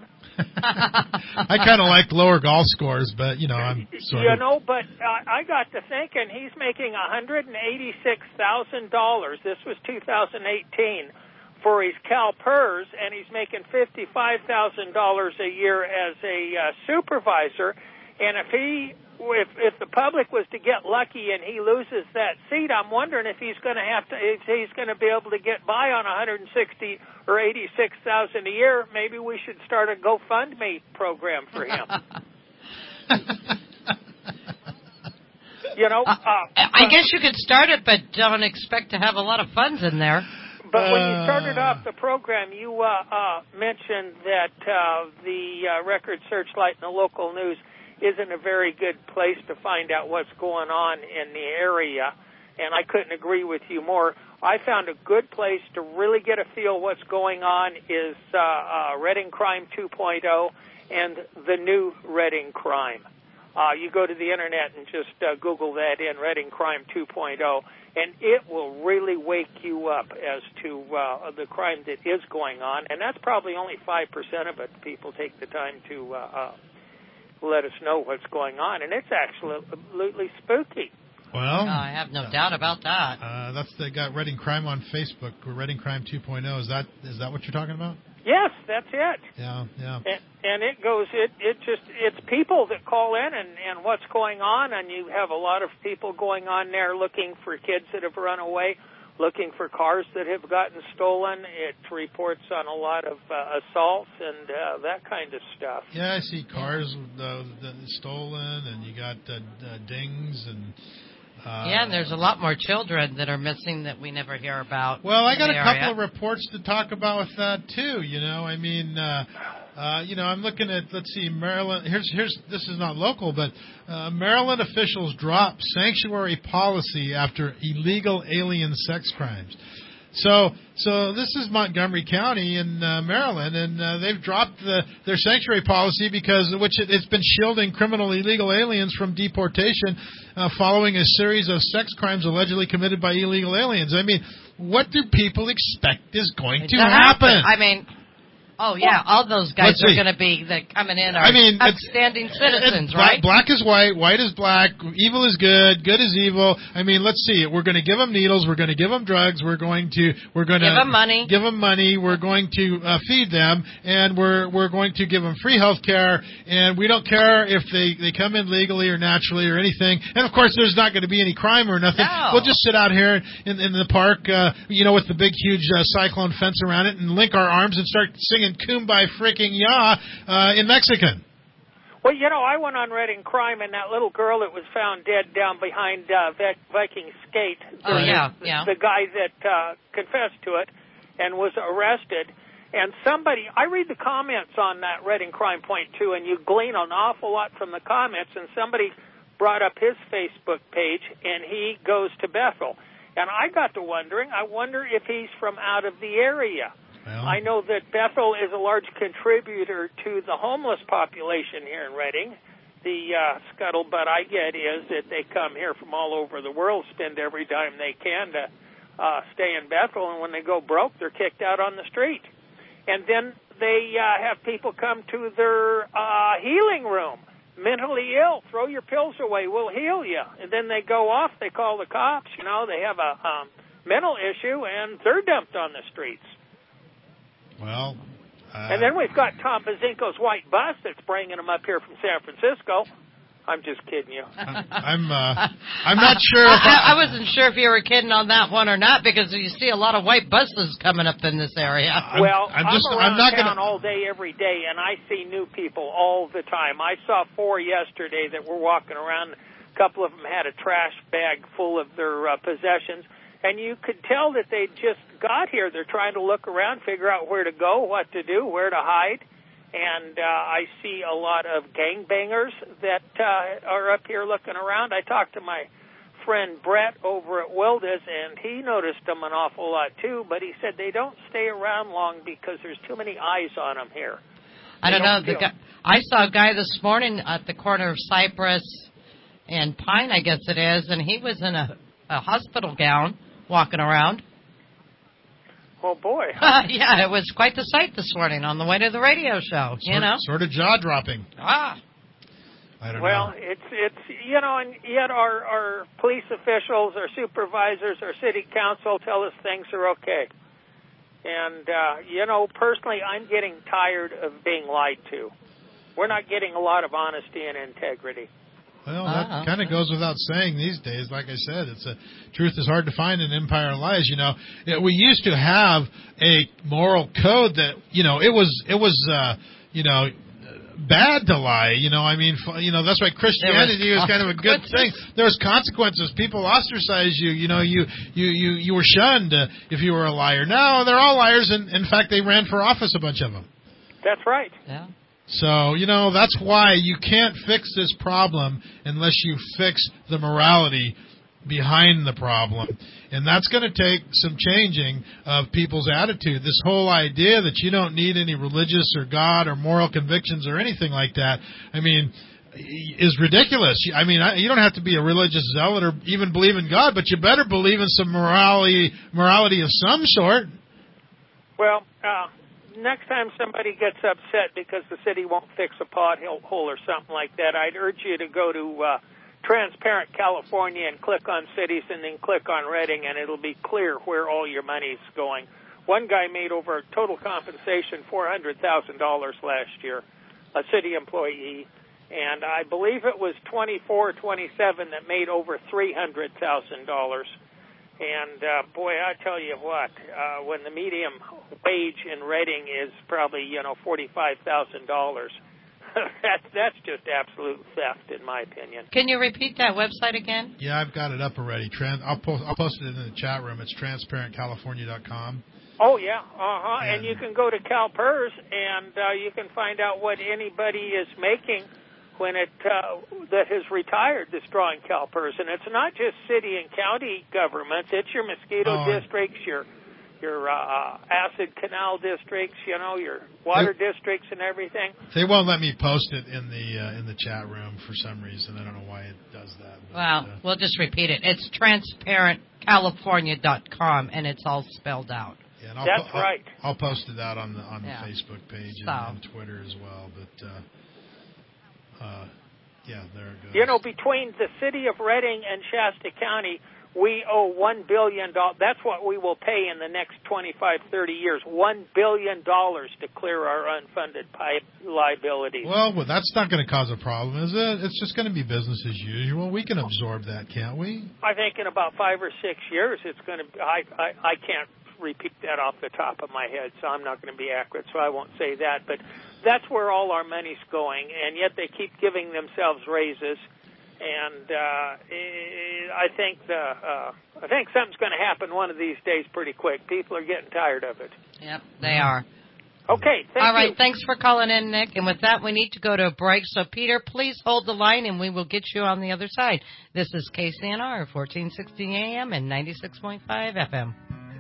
I kind of like lower golf scores, but you know, I'm sort You of. know, but uh, I got to thinking he's making one hundred eighty-six thousand dollars. This was two thousand eighteen. For his CalPERS, and he's making fifty-five thousand dollars a year as a uh, supervisor. And if he, if if the public was to get lucky and he loses that seat, I'm wondering if he's going to have to, if he's going to be able to get by on one hundred sixty or eighty-six thousand a year. Maybe we should start a GoFundMe program for him. You know, uh, I guess you could start it, but don't expect to have a lot of funds in there. But when you started off the program, you uh, uh, mentioned that uh, the uh, Record Searchlight and the local news isn't a very good place to find out what's going on in the area, and I couldn't agree with you more. I found a good place to really get a feel what's going on is uh, uh, Reading Crime two point oh and the new Reading Crime. Uh, you go to the Internet and just uh, Google that in, Reading Crime two point oh, and it will really wake you up as to uh, the crime that is going on. And that's probably only five percent of it. People take the time to uh, uh, let us know what's going on. And it's actually absolutely spooky. Well, Oh, I have no doubt about that. Uh, that's they got Reading Crime on Facebook. Reading Crime two point oh. Is that is that what you're talking about? Yes, that's it. Yeah, yeah. And, and it goes, it, it just, it's people that call in and, and what's going on, and you have a lot of people going on there looking for kids that have run away, looking for cars that have gotten stolen. It reports on a lot of uh, assaults and uh, that kind of stuff. Yeah, I see cars uh, that stolen, and you got uh, uh, dings and. Uh, Yeah, and there's a lot more children that are missing that we never hear about. Well, I in got the a couple area. of reports to talk about with that too. You know, I mean, uh, uh, you know, I'm looking at. Let's see, Maryland. Here's here's this is not local, but uh, Maryland officials drop sanctuary policy after illegal alien sex crimes. So, so this is Montgomery County in uh, Maryland, and uh, they've dropped the, their sanctuary policy because, which it, it's been shielding criminal illegal aliens from deportation uh, following a series of sex crimes allegedly committed by illegal aliens. I mean, what do people expect is going to, To happen? I mean, oh yeah, all those guys Let's are see. going to be that coming in are I mean, it's- upstanding It's citizens, black, right? black is white, white is black, evil is good, good is evil. I mean, let's see. We're going to give them needles. We're going to give them drugs. We're going to we're going to Give 'em money. Give them money. We're going to uh, feed them, and we're we're going to give them free health care. And we don't care if they they come in legally or naturally or anything. And of course, there's not going to be any crime or nothing. No. We'll just sit out here in in the park, uh, you know, with the big huge uh, cyclone fence around it, and link our arms and start singing in Kumbaya freaking Ya uh, in Mexican. Well, you know, I went on Reading Crime, and that little girl that was found dead down behind uh, Viking Skate. Oh, the, yeah, yeah. The guy that uh, confessed to it and was arrested. And somebody, I read the comments on that Reading Crime Point, too, and you glean an awful lot from the comments, and somebody brought up his Facebook page, and he goes to Bethel. And I got to wondering, I wonder if he's from out of the area. Well, I know that Bethel is a large contributor to the homeless population here in Reading. The uh, scuttlebutt I get is that they come here from all over the world, spend every dime they can to uh, stay in Bethel, and when they go broke, they're kicked out on the street. And then they uh, have people come to their uh, healing room, mentally ill, throw your pills away, we'll heal you. And then they go off, they call the cops, you know, they have a um, mental issue, and they're dumped on the streets. Well, uh, and then we've got Tom Bazinko's white bus that's bringing them up here from San Francisco. I'm just kidding you. I'm uh, I'm not sure. If I, I wasn't sure if you were kidding on that one or not, because you see a lot of white buses coming up in this area. I'm, well, I'm, just, I'm around I'm not town gonna... all day, every day, and I see new people all the time. I saw four yesterday that were walking around. A couple of them had a trash bag full of their uh, possessions. And you could tell that they just got here. They're trying to look around, figure out where to go, what to do, where to hide. And uh, I see a lot of gangbangers that uh, are up here looking around. I talked to my friend Brett over at Wilda's, and he noticed them an awful lot too. But he said they don't stay around long because there's too many eyes on them here. I don't, don't know. The guy, I saw a guy this morning at the corner of Cypress and Pine, I guess it is, and he was in a, a hospital gown, walking around. Oh, boy. Uh, yeah, it was quite the sight this morning on the way to the radio show, sort, you know? Sort of jaw-dropping. Ah. I don't well, know. Well, it's, it's you know, and yet our, our police officials, our supervisors, our city council tell us things are okay. And, uh, you know, personally, I'm getting tired of being lied to. We're not getting a lot of honesty and integrity. Well, that uh-huh. kind of goes without saying these days. Like I said, it's a truth is hard to find in Empire Lies. You know, it, we used to have a moral code that, you know, it was it was uh, you know bad to lie. You know, I mean, you know, that's why Christianity was, was kind of a good thing. There was consequences. People ostracized you. You know, you you you you were shunned uh, if you were a liar. Now they're all liars, and in fact, they ran for office, a bunch of them. That's right. Yeah. So, you know, that's why you can't fix this problem unless you fix the morality behind the problem. And that's going to take some changing of people's attitude. This whole idea that you don't need any religious or God or moral convictions or anything like that, I mean, is ridiculous. I mean, you don't have to be a religious zealot or even believe in God, but you better believe in some morality, morality of some sort. Well, uh... next time somebody gets upset because the city won't fix a pothole or something like that, I'd urge you to go to uh, Transparent California and click on cities and then click on Reading, and it'll be clear where all your money's going. One guy made over total compensation four hundred thousand dollars last year, a city employee, and I believe it was twenty-four or twenty-seven that made over three hundred thousand dollars. And, uh, boy, I tell you what, uh, when the medium wage in Reading is probably, you know, forty-five thousand dollars, that, that's just absolute theft, in my opinion. Can you repeat that website again? Yeah, I've got it up already. Trans- I'll, post, I'll post it in the chat room. It's transparent california dot com. Oh, yeah, uh-huh. And, and you can go to CalPERS, and uh, you can find out what anybody is making when it uh, that has retired that's drawing CalPERS. And it's not just city and county governments. It's your mosquito oh. districts, your your uh, acid canal districts, you know, your water they, districts and everything. They won't let me post it in the uh, in the chat room for some reason. I don't know why it does that. But, well, uh, we'll just repeat it. It's transparent california dot com, and it's all spelled out. Yeah, and I'll That's po- right. I'll, I'll post it out on the on yeah. the Facebook page so. and on Twitter as well. But uh, uh, yeah, there it goes. You know, between the city of Reading and Shasta County, we owe one billion dollars. That's what we will pay in the next twenty-five, thirty years. one billion dollars to clear our unfunded pipe liabilities. Well, well that's not going to cause a problem, is it? It's just going to be business as usual. We can absorb that, can't we? I think in about five or six years, it's going to. I I, I can't repeat that off the top of my head, so I'm not going to be accurate, so I won't say that. But that's where all our money's going, and yet they keep giving themselves raises. And uh, I think the, uh, I think something's going to happen one of these days pretty quick. People are getting tired of it. Yep, they are. Okay, thank All right, you. thanks for calling in, Nick. And with that, we need to go to a break. So, Peter, please hold the line, and we will get you on the other side. This is K C N R, fourteen sixty A M and ninety-six point five F M.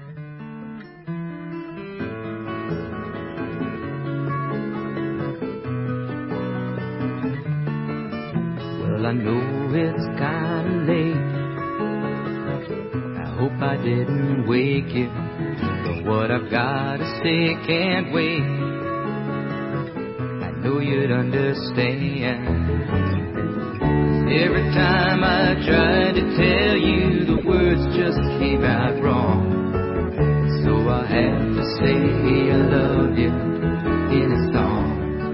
Well, I know it's kinda late. I hope I didn't wake you, but what I've got to say can't wait. I know you'd understand. 'Cause every time I tried to tell you, the words just came out wrong. So I have to say I love you in a song.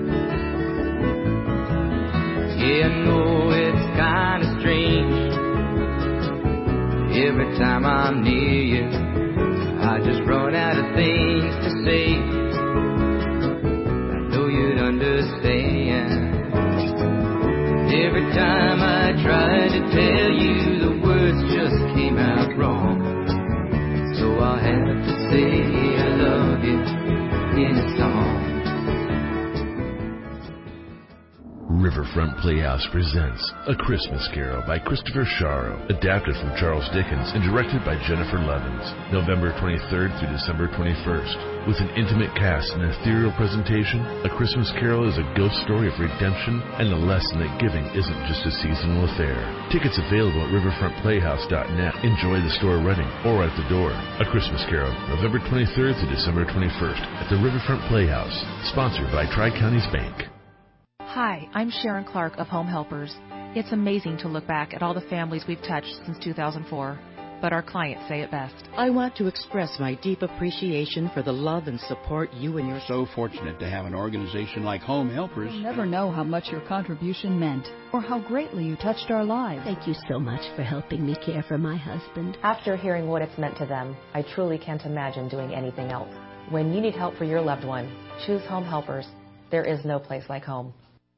Yeah, I know it's kinda strange. Every time I'm near you, I just run out of things to say. I know you'd understand. Every time I try to tell you, the words just came out wrong. So I have to say I love you in a song. Riverfront Playhouse presents A Christmas Carol by Christopher Sharrow, adapted from Charles Dickens and directed by Jennifer Levins, November twenty-third through December twenty-first. With an intimate cast and ethereal presentation, A Christmas Carol is a ghost story of redemption and a lesson that giving isn't just a seasonal affair. Tickets available at riverfront playhouse dot net. Enjoy the store running or at the door. A Christmas Carol, November twenty-third through December twenty-first at the Riverfront Playhouse, sponsored by Tri-Counties Bank. Hi, I'm Sharon Clark of Home Helpers. It's amazing to look back at all the families we've touched since two thousand four, but our clients say it best. I want to express my deep appreciation for the love and support you and your... So fortunate to have an organization like Home Helpers. You'll never know how much your contribution meant or how greatly you touched our lives. Thank you so much for helping me care for my husband. After hearing what it's meant to them, I truly can't imagine doing anything else. When you need help for your loved one, choose Home Helpers. There is no place like home.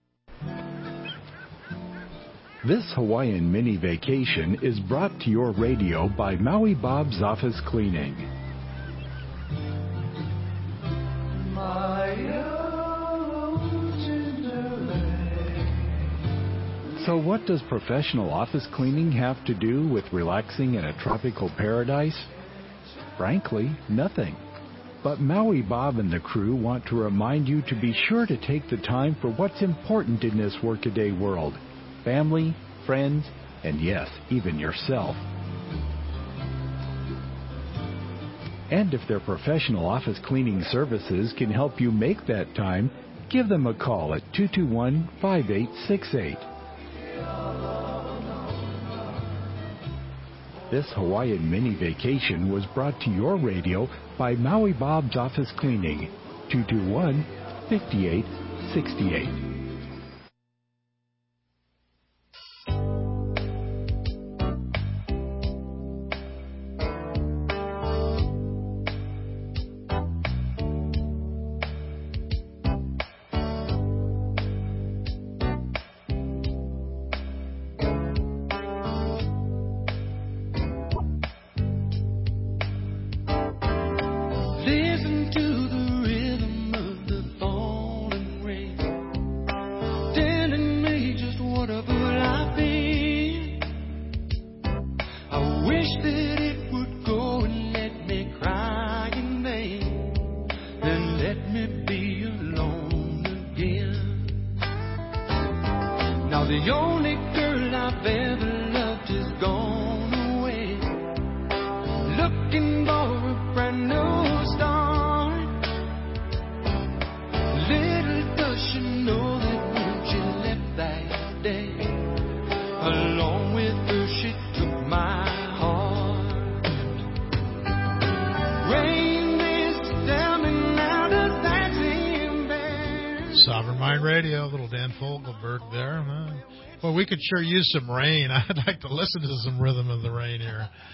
This Hawaiian mini vacation is brought to your radio by Maui Bob's Office Cleaning. So what does professional office cleaning have to do with relaxing in a tropical paradise? Frankly, nothing. But Maui Bob and the crew want to remind you to be sure to take the time for what's important in this workaday world. Family, friends, and yes, even yourself. And if their professional office cleaning services can help you make that time, give them a call at two two one, five eight six eight. This Hawaiian mini vacation was brought to your radio by Maui Bob's Office Cleaning, two two one, five eight six eight. Listen to the rhythm of the falling rain, telling me just what a fool I've been. I wish that it would go and let me cry in vain, and let me be alone again. Now the only girl I've ever loved is gone away, looking for a brand new start. Little does she know that when she left that day, along with her she took my heart. Rain, this tell me now, does that seem fair? Sovereign Mind Radio, little Dan Fogelberg there. Huh? Well, we could sure use some rain. I'd like to listen to some rhythm of the rain here.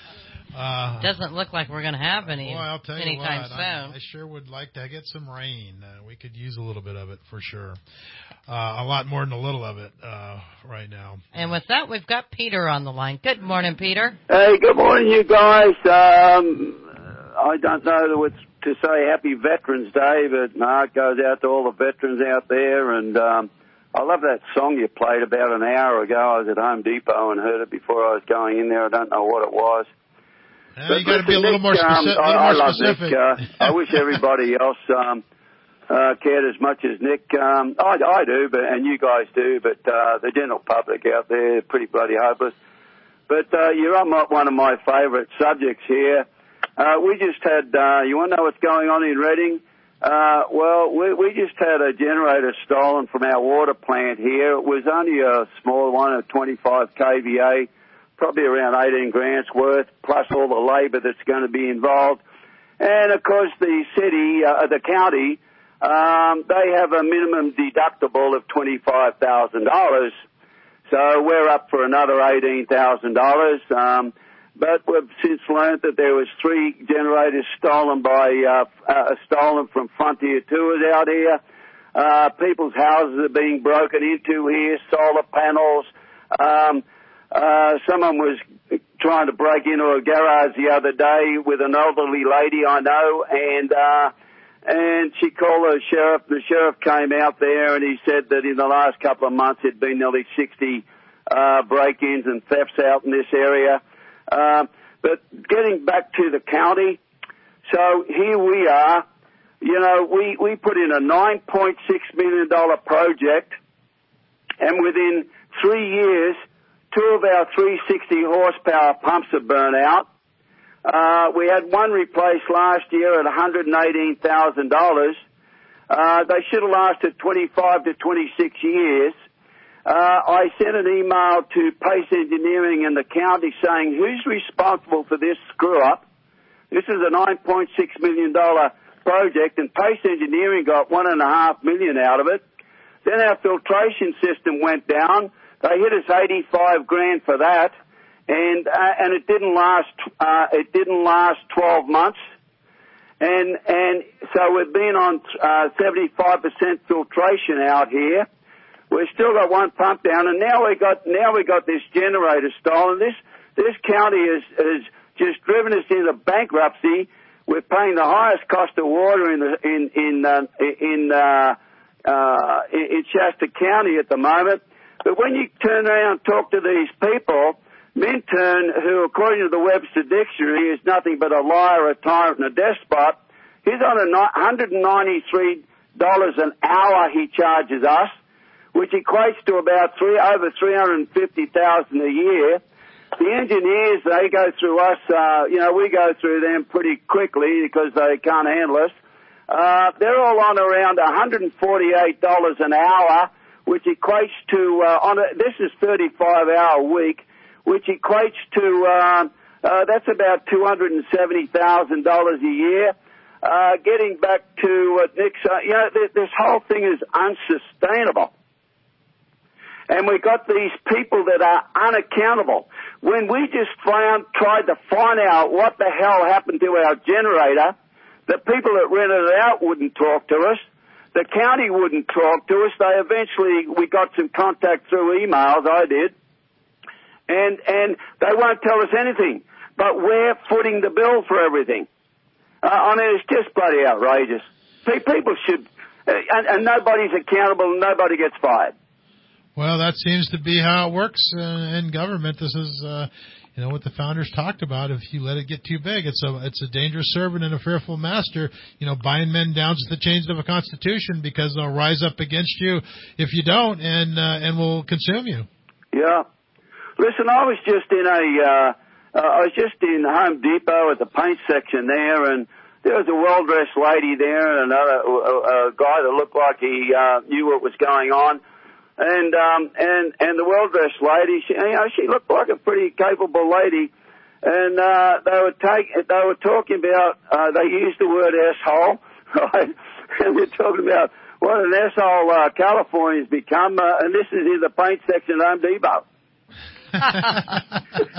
Uh, Doesn't look like we're going to have any well, I'll tell you anytime what, soon. I, I sure would like to get some rain. Uh, we could use a little bit of it for sure. Uh, a lot more than a little of it uh, right now. And with that, we've got Peter on the line. Good morning, Peter. Hey, good morning, you guys. Um, I don't know what to say Happy Veterans Day, but my heart goes out to all the veterans out there. And um, I love that song you played about an hour ago. I was at Home Depot and heard it before I was going in there. I don't know what it was. Yeah, but you got to be a little Nick, more, speci- um, little I, more I love specific. Nick. Uh, I wish everybody else um, uh, cared as much as Nick. Um, I, I do, but and you guys do, but uh, the general public out there are pretty bloody hopeless. But uh, you're on my, one of my favourite subjects here. Uh, we just had, uh, you want to know what's going on in Reading? Uh, well, we, we just had a generator stolen from our water plant here. It was only a small one, a twenty-five K V A, probably around eighteen grand's worth, plus all the labour that's going to be involved. And, of course, the city, uh, the county, um, they have a minimum deductible of twenty-five thousand dollars. So we're up for another eighteen thousand dollars. Um, but we've since learned that there was three generators stolen by, uh, uh, stolen from Frontier Tours out here. Uh, people's houses are being broken into here, solar panels. Um, uh, someone was trying to break into a garage the other day with an elderly lady I know, and, uh, and she called the sheriff. The sheriff came out there and he said that in the last couple of months there'd been nearly sixty, uh, break-ins and thefts out in this area. Uh, but getting back to the county, so here we are. You know, we, we put in a nine point six million dollars project, and within three years, two of our three hundred sixty horsepower pumps have burned out. Uh, we had one replaced last year at one hundred eighteen thousand dollars. Uh, they should have lasted twenty-five to twenty-six years. Uh, I sent an email to Pace Engineering in the county saying, who's responsible for this screw-up? This is a nine point six million dollars project, and Pace Engineering got one point five million dollars out of it. Then our filtration system went down. They hit us eighty-five grand for that, and uh, and it didn't last. Uh, it didn't last twelve months, and and so we've been on uh, seventy-five percent filtration out here. We've still got one pump down, and now we got now we got this generator stolen. This this county has has just driven us into bankruptcy. We're paying the highest cost of water in the in in uh, in uh, uh, in Shasta County at the moment. But when you turn around and talk to these people, Minturn, who according to the Webster Dictionary is nothing but a liar, a tyrant, and a despot, he's on a one hundred ninety-three dollars an hour he charges us, which equates to about three over three hundred fifty thousand dollars a year. The engineers, they go through us, uh, you know, we go through them pretty quickly because they can't handle us. Uh, they're all on around one hundred forty-eight dollars an hour, which equates to, uh, on a, this is thirty-five hour week, which equates to, uh, uh, that's about two hundred seventy thousand dollars a year. Uh, getting back to what Nick said, you know, th- this whole thing is unsustainable. And we got these people that are unaccountable. When we just found, tried to find out what the hell happened to our generator, the people that rented it out wouldn't talk to us. The county wouldn't talk to us. They eventually, we got some contact through emails, I did. And, and they won't tell us anything. But we're footing the bill for everything. Uh, I mean, it's just bloody outrageous. People should, uh, and, and nobody's accountable and nobody gets fired. Well, that seems to be how it works uh, in government. This is, uh, you know, what the founders talked about. If you let it get too big, it's a it's a dangerous servant and a fearful master. You know, bind men down to the chains of a constitution because they'll rise up against you if you don't, and uh, and will consume you. Yeah. Listen, I was just in a, uh, uh, I was just in Home Depot at the paint section there, and there was a well-dressed lady there, and another a, a guy that looked like he uh, knew what was going on. And um and and the well-dressed lady, she, you know, she looked like a pretty capable lady, and uh, they were take they were talking about uh, they used the word asshole, right? And we're talking about what an asshole uh, California's become, uh, and this is in the paint section at Home Depot.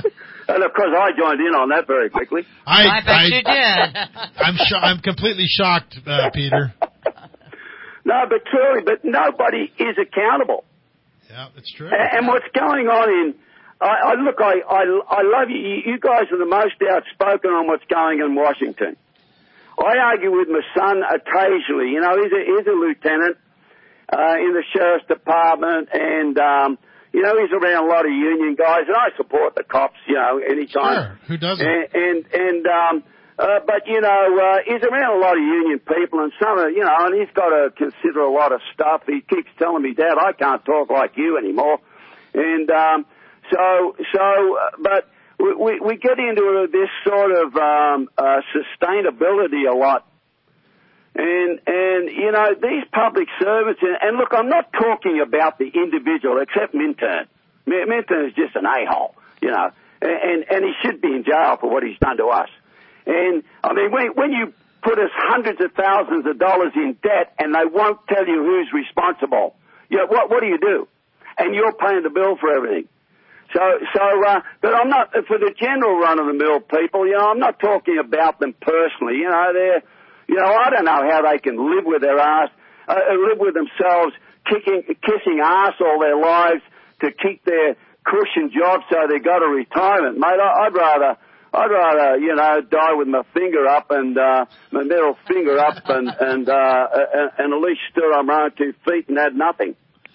And of course, I joined in on that very quickly. I, I bet I, you did. I'm sho- I'm completely shocked, uh, Peter. No, but truly, but nobody is accountable. Yeah, it's true. And, and what's going on in, I, I look, I, I, I love you. You guys are the most outspoken on what's going in Washington. I argue with my son occasionally. You know, he's a, he's a lieutenant uh, in the sheriff's department, and um, you know, he's around a lot of union guys, and I support the cops. You know, anytime. Sure, who doesn't? And and, and um, uh, but you know, uh, he's around a lot of union people, and some, of, you know, and he's got to consider a lot of stuff. He keeps telling me, Dad, I can't talk like you anymore, and um, so so, uh, but. We, we get into this sort of um, uh, sustainability a lot. And, and, you know, these public servants, and, and look, I'm not talking about the individual, except Minturn. Minturn is just an a-hole, you know, and, and he should be in jail for what he's done to us. And, I mean, when, when you put us hundreds of thousands of dollars in debt and they won't tell you who's responsible, you know, what, what do you do? And you're paying the bill for everything. So, so, uh, but I'm not, for the general run-of-the-mill people, you know, I'm not talking about them personally. You know, they're, you know, I don't know how they can live with their ass, uh, live with themselves kicking, kissing ass all their lives to keep their cushion job so they got a retirement. Mate, I, I'd rather, I'd rather, you know, die with my finger up and, uh, my middle finger up and, and, uh, and, and at least stood on my own two feet and had nothing.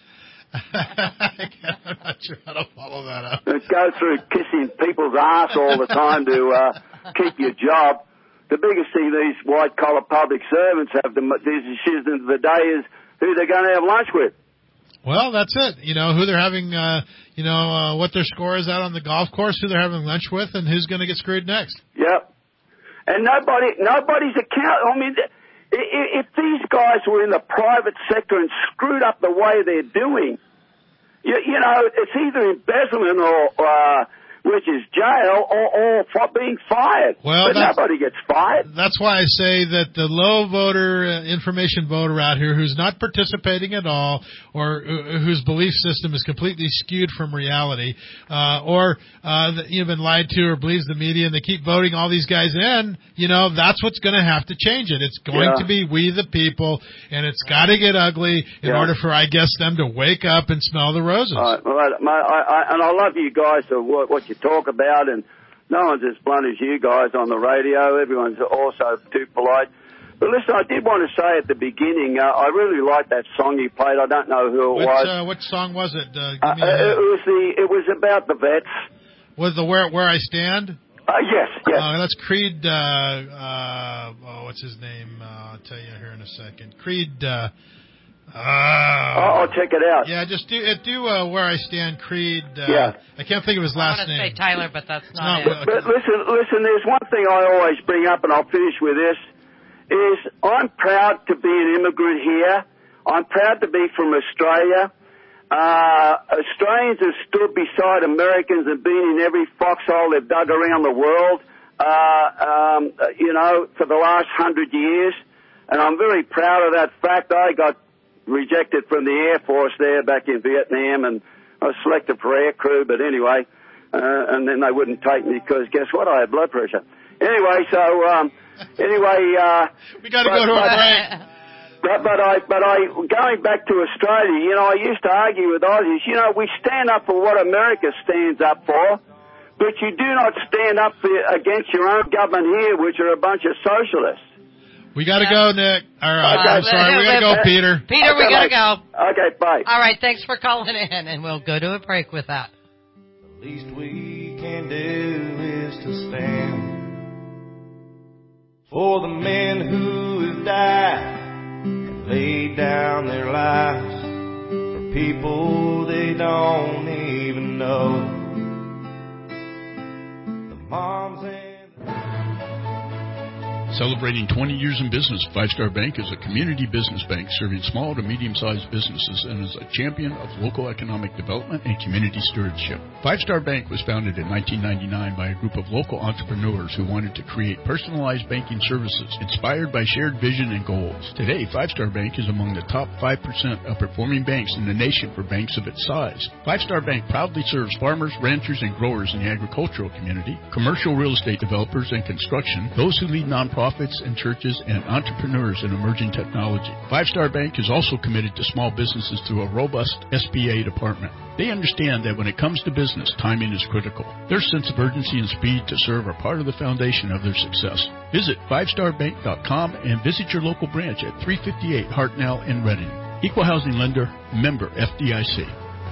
I'm not sure how to follow that up. Go through kissing people's ass all the time to uh, keep your job. The biggest thing these white-collar public servants have to these issues of the day is who they're going to have lunch with. Well, that's it. You know, who they're having, uh, you know, uh, what their score is out on the golf course, who they're having lunch with, and who's going to get screwed next. Yep. And nobody, nobody's account. I mean, if these guys were in the private sector and screwed up the way they're doing, you, you know, it's either embezzlement or, uh, which is jail, or, or for being fired. Well, but nobody gets fired. That's why I say that the low voter uh, information voter out here who's not participating at all, or uh, whose belief system is completely skewed from reality, uh, or uh, that you've been lied to or believes the media, and they keep voting all these guys in, you know, that's what's going to have to change it. It's going Yeah. to be we the people, and it's got to get ugly in Yeah. order for, I guess, them to wake up and smell the roses. All right, well, I, I, I, and I love you guys for what, what you talk about, and no one's as blunt as you guys on the radio. Everyone's also too polite. But listen, I did want to say at the beginning, uh, I really liked that song you played. I don't know who it What, was. uh, what song was it? Uh, give Uh, me a it was the. It was about the vets. Was the Where Where I Stand? Uh, yes, yes. Uh, that's Creed, uh, uh, oh, what's his name? Uh, I'll tell you here in a second. Creed, uh, uh, oh, I'll check it out. Yeah, just do it. Do uh, Where I Stand, Creed. Uh, Yeah. I can't think of his I last want to name. say Tyler, but that's It's not, not it. But listen, listen, there's one thing I always bring up, and I'll finish with this, is I'm proud to be an immigrant here. I'm proud to be from Australia. Uh, Australians have stood beside Americans and been in every foxhole they've dug around the world, uh, um, you know, for the last hundred years. And I'm very proud of that fact. I got rejected from the Air Force there back in Vietnam, and I was selected for air crew, but anyway, uh, and then they wouldn't take me because guess what? I had blood pressure. Anyway, so, um, anyway, uh, we got to but, go to a but, break. But, but I, but I, going back to Australia, you know, I used to argue with Aussies, you know, we stand up for what America stands up for, but you do not stand up for, against your own government here, which are a bunch of socialists. We got to go, Nick. All right, Okay. I'm sorry. We got to go, Peter. Peter, Okay, we got to mate. go. Okay, bye. All right, thanks for calling in, and we'll go to a break with that. The least we can do is to stand for the men who have died and laid down their lives for people they don't even know. The moms and Celebrating twenty years in business, Five Star Bank is a community business bank serving small to medium-sized businesses and is a champion of local economic development and community stewardship. Five Star Bank was founded in nineteen ninety-nine by a group of local entrepreneurs who wanted to create personalized banking services inspired by shared vision and goals. Today, Five Star Bank is among the top five percent of performing banks in the nation for banks of its size. Five Star Bank proudly serves farmers, ranchers, and growers in the agricultural community, commercial real estate developers and construction, those who lead nonprofits and churches, and entrepreneurs in emerging technology. Five Star Bank is also committed to small businesses through a robust S B A department. They understand that when it comes to business, timing is critical. Their sense of urgency and speed to serve are part of the foundation of their success. Visit five star bank dot com and visit your local branch at three fifty-eight Hartnell in Reading. Equal housing lender, member F D I C.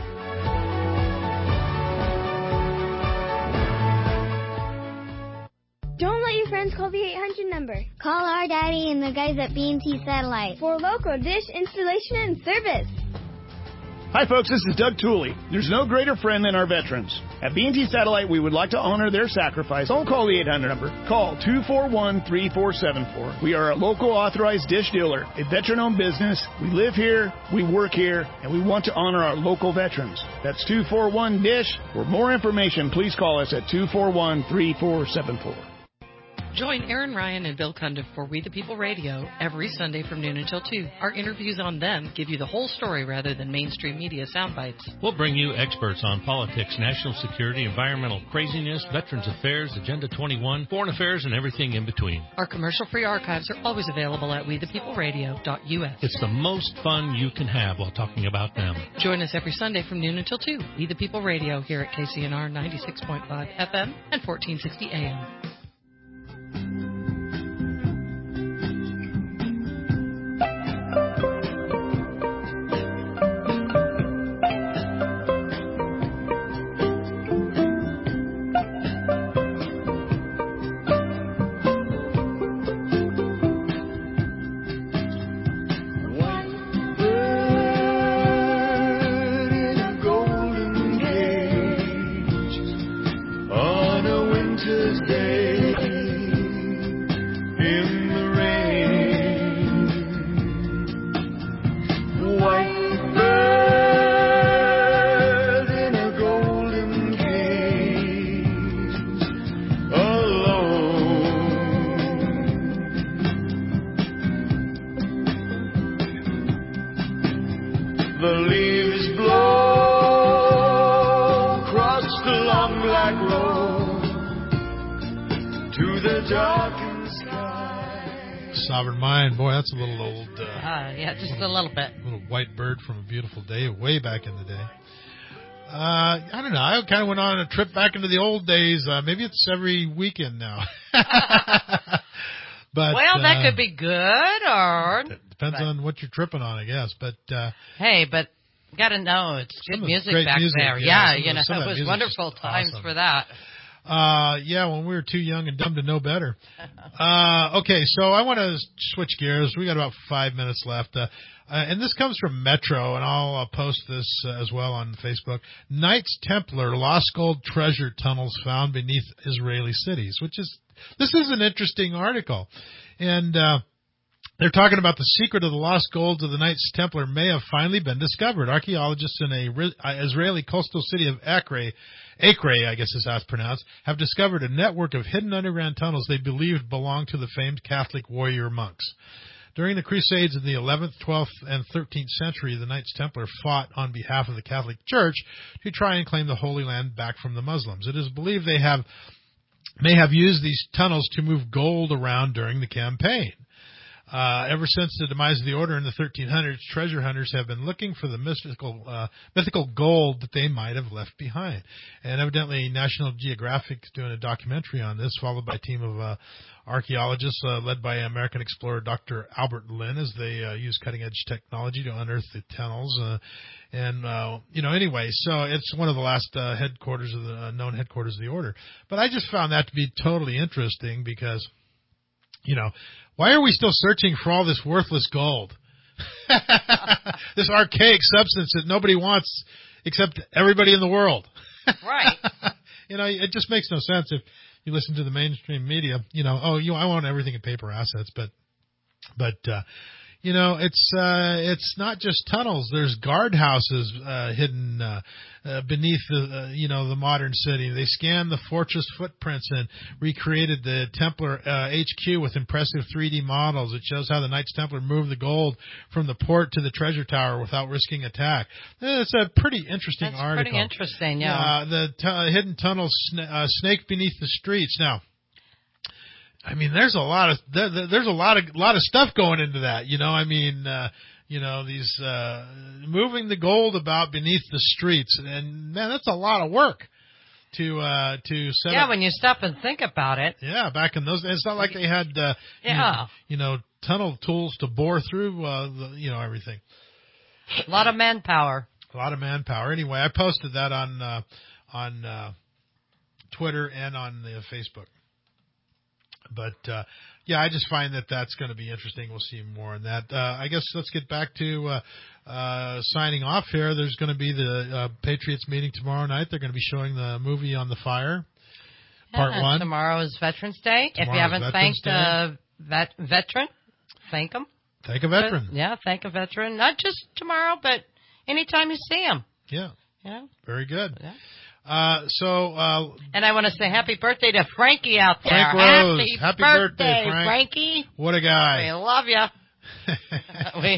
Don't let your friends call the eight hundred number. Call our daddy and the guys at B and T Satellite for local dish installation and service. Hi folks, this is Doug Tooley. There's no greater friend than our veterans. At B and T Satellite, we would like to honor their sacrifice. Don't call the eight hundred number. Call two four one, three four seven four. We are a local authorized dish dealer, a veteran-owned business. We live here, we work here, and we want to honor our local veterans. That's two four one, DISH. For more information, please call us at two four one, three four seven four. Join Aaron Ryan and Bill Cundiff for We the People Radio every Sunday from noon until two. Our interviews on them give you the whole story rather than mainstream media sound bites. We'll bring you experts on politics, national security, environmental craziness, Veterans Affairs, Agenda twenty-one, foreign affairs, and everything in between. Our commercial-free archives are always available at we the people radio dot U S. It's the most fun you can have while talking about them. Join us every Sunday from noon until two. We the People Radio here at K C N R ninety-six point five F M and fourteen sixty A M. Sovereign Mind, boy, that's a little old. Uh, uh, yeah, just a little bit. Little white bird from A Beautiful Day, way back in the day. Uh, I don't know. I kind of went on a trip back into the old days. Uh, maybe it's every weekend now. But well, that uh, could be good, or it depends but, on what you're tripping on, I guess. But uh, hey, but got to know it's good music back music, there. Yeah, yeah you know, it was wonderful times awesome. for that. Uh, yeah, when we were too young and dumb to know better. Uh, okay, so I want to switch gears. We got about five minutes left. Uh, uh, and this comes from Metro, and I'll uh, post this uh, as well on Facebook. Knights Templar lost gold treasure tunnels found beneath Israeli cities, which is, this is an interesting article. And, uh, they're talking about the secret of the lost gold of the Knights Templar may have finally been discovered. Archaeologists in a Israeli coastal city of Acre, Acre, I guess is how it's pronounced, have discovered a network of hidden underground tunnels they believed belonged to the famed Catholic warrior monks. During the Crusades in the eleventh, twelfth, and thirteenth century, the Knights Templar fought on behalf of the Catholic Church to try and claim the Holy Land back from the Muslims. It is believed they have may have used these tunnels to move gold around during the campaign. Uh, ever since the demise of the order in the thirteen hundreds, treasure hunters have been looking for the mystical, uh, mythical gold that they might have left behind. And evidently National Geographic is doing a documentary on this, followed by a team of, uh, archaeologists, uh, led by American explorer Doctor Albert Lynn, as they, uh, use cutting edge technology to unearth the tunnels. Uh, and, uh, you know, anyway, so it's one of the last, uh, headquarters of the, uh, known headquarters of the order. But I just found that to be totally interesting because, you know, why are we still searching for all this worthless gold? This archaic substance that nobody wants except everybody in the world. Right. You know, it just makes no sense. If you listen to the mainstream media, you know, oh, you I want everything in paper assets, but but. uh You know, it's uh, it's not just tunnels. There's guardhouses uh, hidden uh, uh, beneath the uh, you know the modern city. They scanned the fortress footprints and recreated the Templar uh, H Q with impressive three D models. It shows how the Knights Templar moved the gold from the port to the treasure tower without risking attack. It's a pretty interesting That's article. Pretty interesting, yeah. Uh, the t- uh, hidden tunnels sn- uh, snake beneath the streets. Now, I mean, there's a lot of there, there's a lot of lot of stuff going into that. You know, I mean, uh, you know, these uh, moving the gold about beneath the streets, and man, that's a lot of work to uh, to set yeah, up. when you stop and think about it. Yeah, back in those days, it's not like they had uh, yeah, you know, you know, tunnel tools to bore through, uh, the, you know, everything. A lot of manpower. A lot of manpower. Anyway, I posted that on uh, on uh, Twitter and on the Facebook. But, uh, yeah, I just find that that's going to be interesting. We'll see more on that. Uh, I guess let's get back to uh, uh, signing off here. There's going to be the uh, Patriots meeting tomorrow night. They're going to be showing the movie On the Fire, part yeah, one. Tomorrow is Veterans Day. Tomorrow if you haven't Veterans thanked a vet- veteran, thank them. Thank a veteran. But, yeah, thank a veteran. Not just tomorrow, but anytime you see them. Yeah. Yeah. Very good. Yeah. Uh, so, uh, and I want to say happy birthday to Frankie out there. Frank Rose. Happy, happy birthday, birthday, Frank. Frankie. What a guy. We love you. we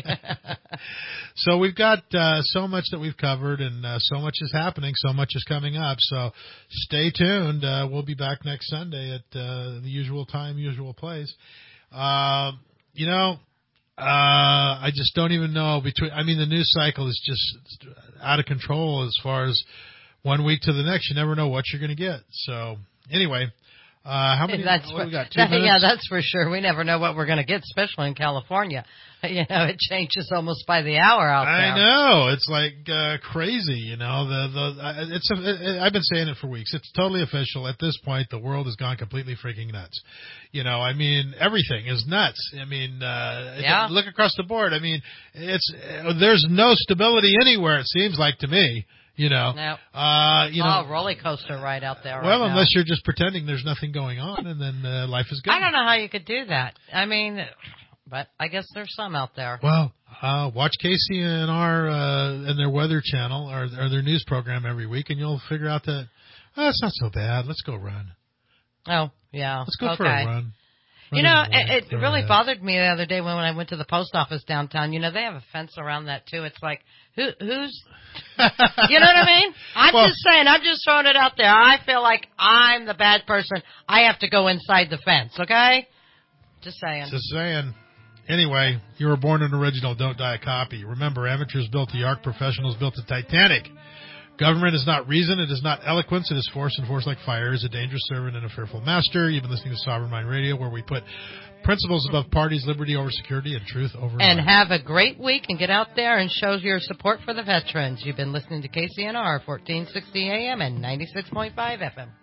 so we've got uh, so much that we've covered, and uh, so much is happening, so much is coming up. So stay tuned. Uh, we'll be back next Sunday at uh, the usual time, usual place. Uh, you know, uh, I just don't even know between. I mean, the news cycle is just out of control as far as one week to the next. You never know what you're going to get. So anyway. Uh, how many? That's what, for, we got two that, minutes? Yeah, that's for sure. We never know what we're going to get, especially in California. You know, it changes almost by the hour out there. I know, it's like uh, crazy. You know, the the it's. A, it, I've been saying it for weeks. It's totally official at this point. The world has gone completely freaking nuts. You know, I mean, everything is nuts. I mean, uh, yeah. look across the board. I mean, it's there's no stability anywhere. It seems like to me. You know, no. uh, you know, oh, roller coaster ride out there. Well, right unless now. you're just pretending there's nothing going on, and then uh, life is good. I don't know how you could do that. I mean, but I guess there's some out there. Well, uh, watch K C N R uh, and their weather channel or, or their news program every week, and you'll figure out that oh, it's not so bad. Let's go run. Oh, yeah. Let's go okay. for a run. You know, it, it really bothered me the other day when, when I went to the post office downtown. You know, they have a fence around that, too. It's like, who, who's, you know what I mean? I'm well, just saying, I'm just throwing it out there. I feel like I'm the bad person. I have to go inside the fence, okay? Just saying. Just saying. Anyway, you were born an original, don't die a copy. Remember, amateurs built the Ark, professionals built the Titanic. Government is not reason, it is not eloquence, it is force, and force like fire is a dangerous servant and a fearful master. You've been listening to Sovereign Mind Radio, where we put principles above parties, liberty over security, and truth over And life. Have a great week and get out there and show your support for the veterans. You've been listening to K C N R, fourteen sixty A M and ninety-six point five F M.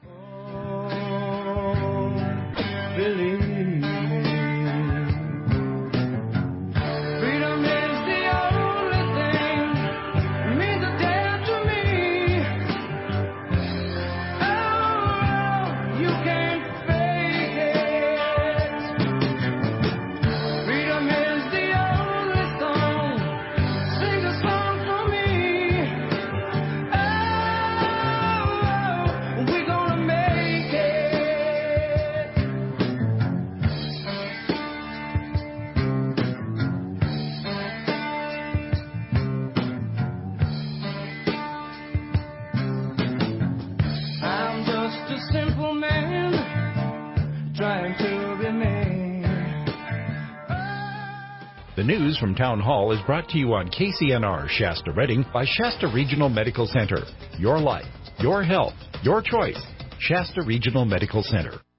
Believe. The news from Town Hall is brought to you on K C N R Shasta Redding by Shasta Regional Medical Center. Your life, your health, your choice. Shasta Regional Medical Center.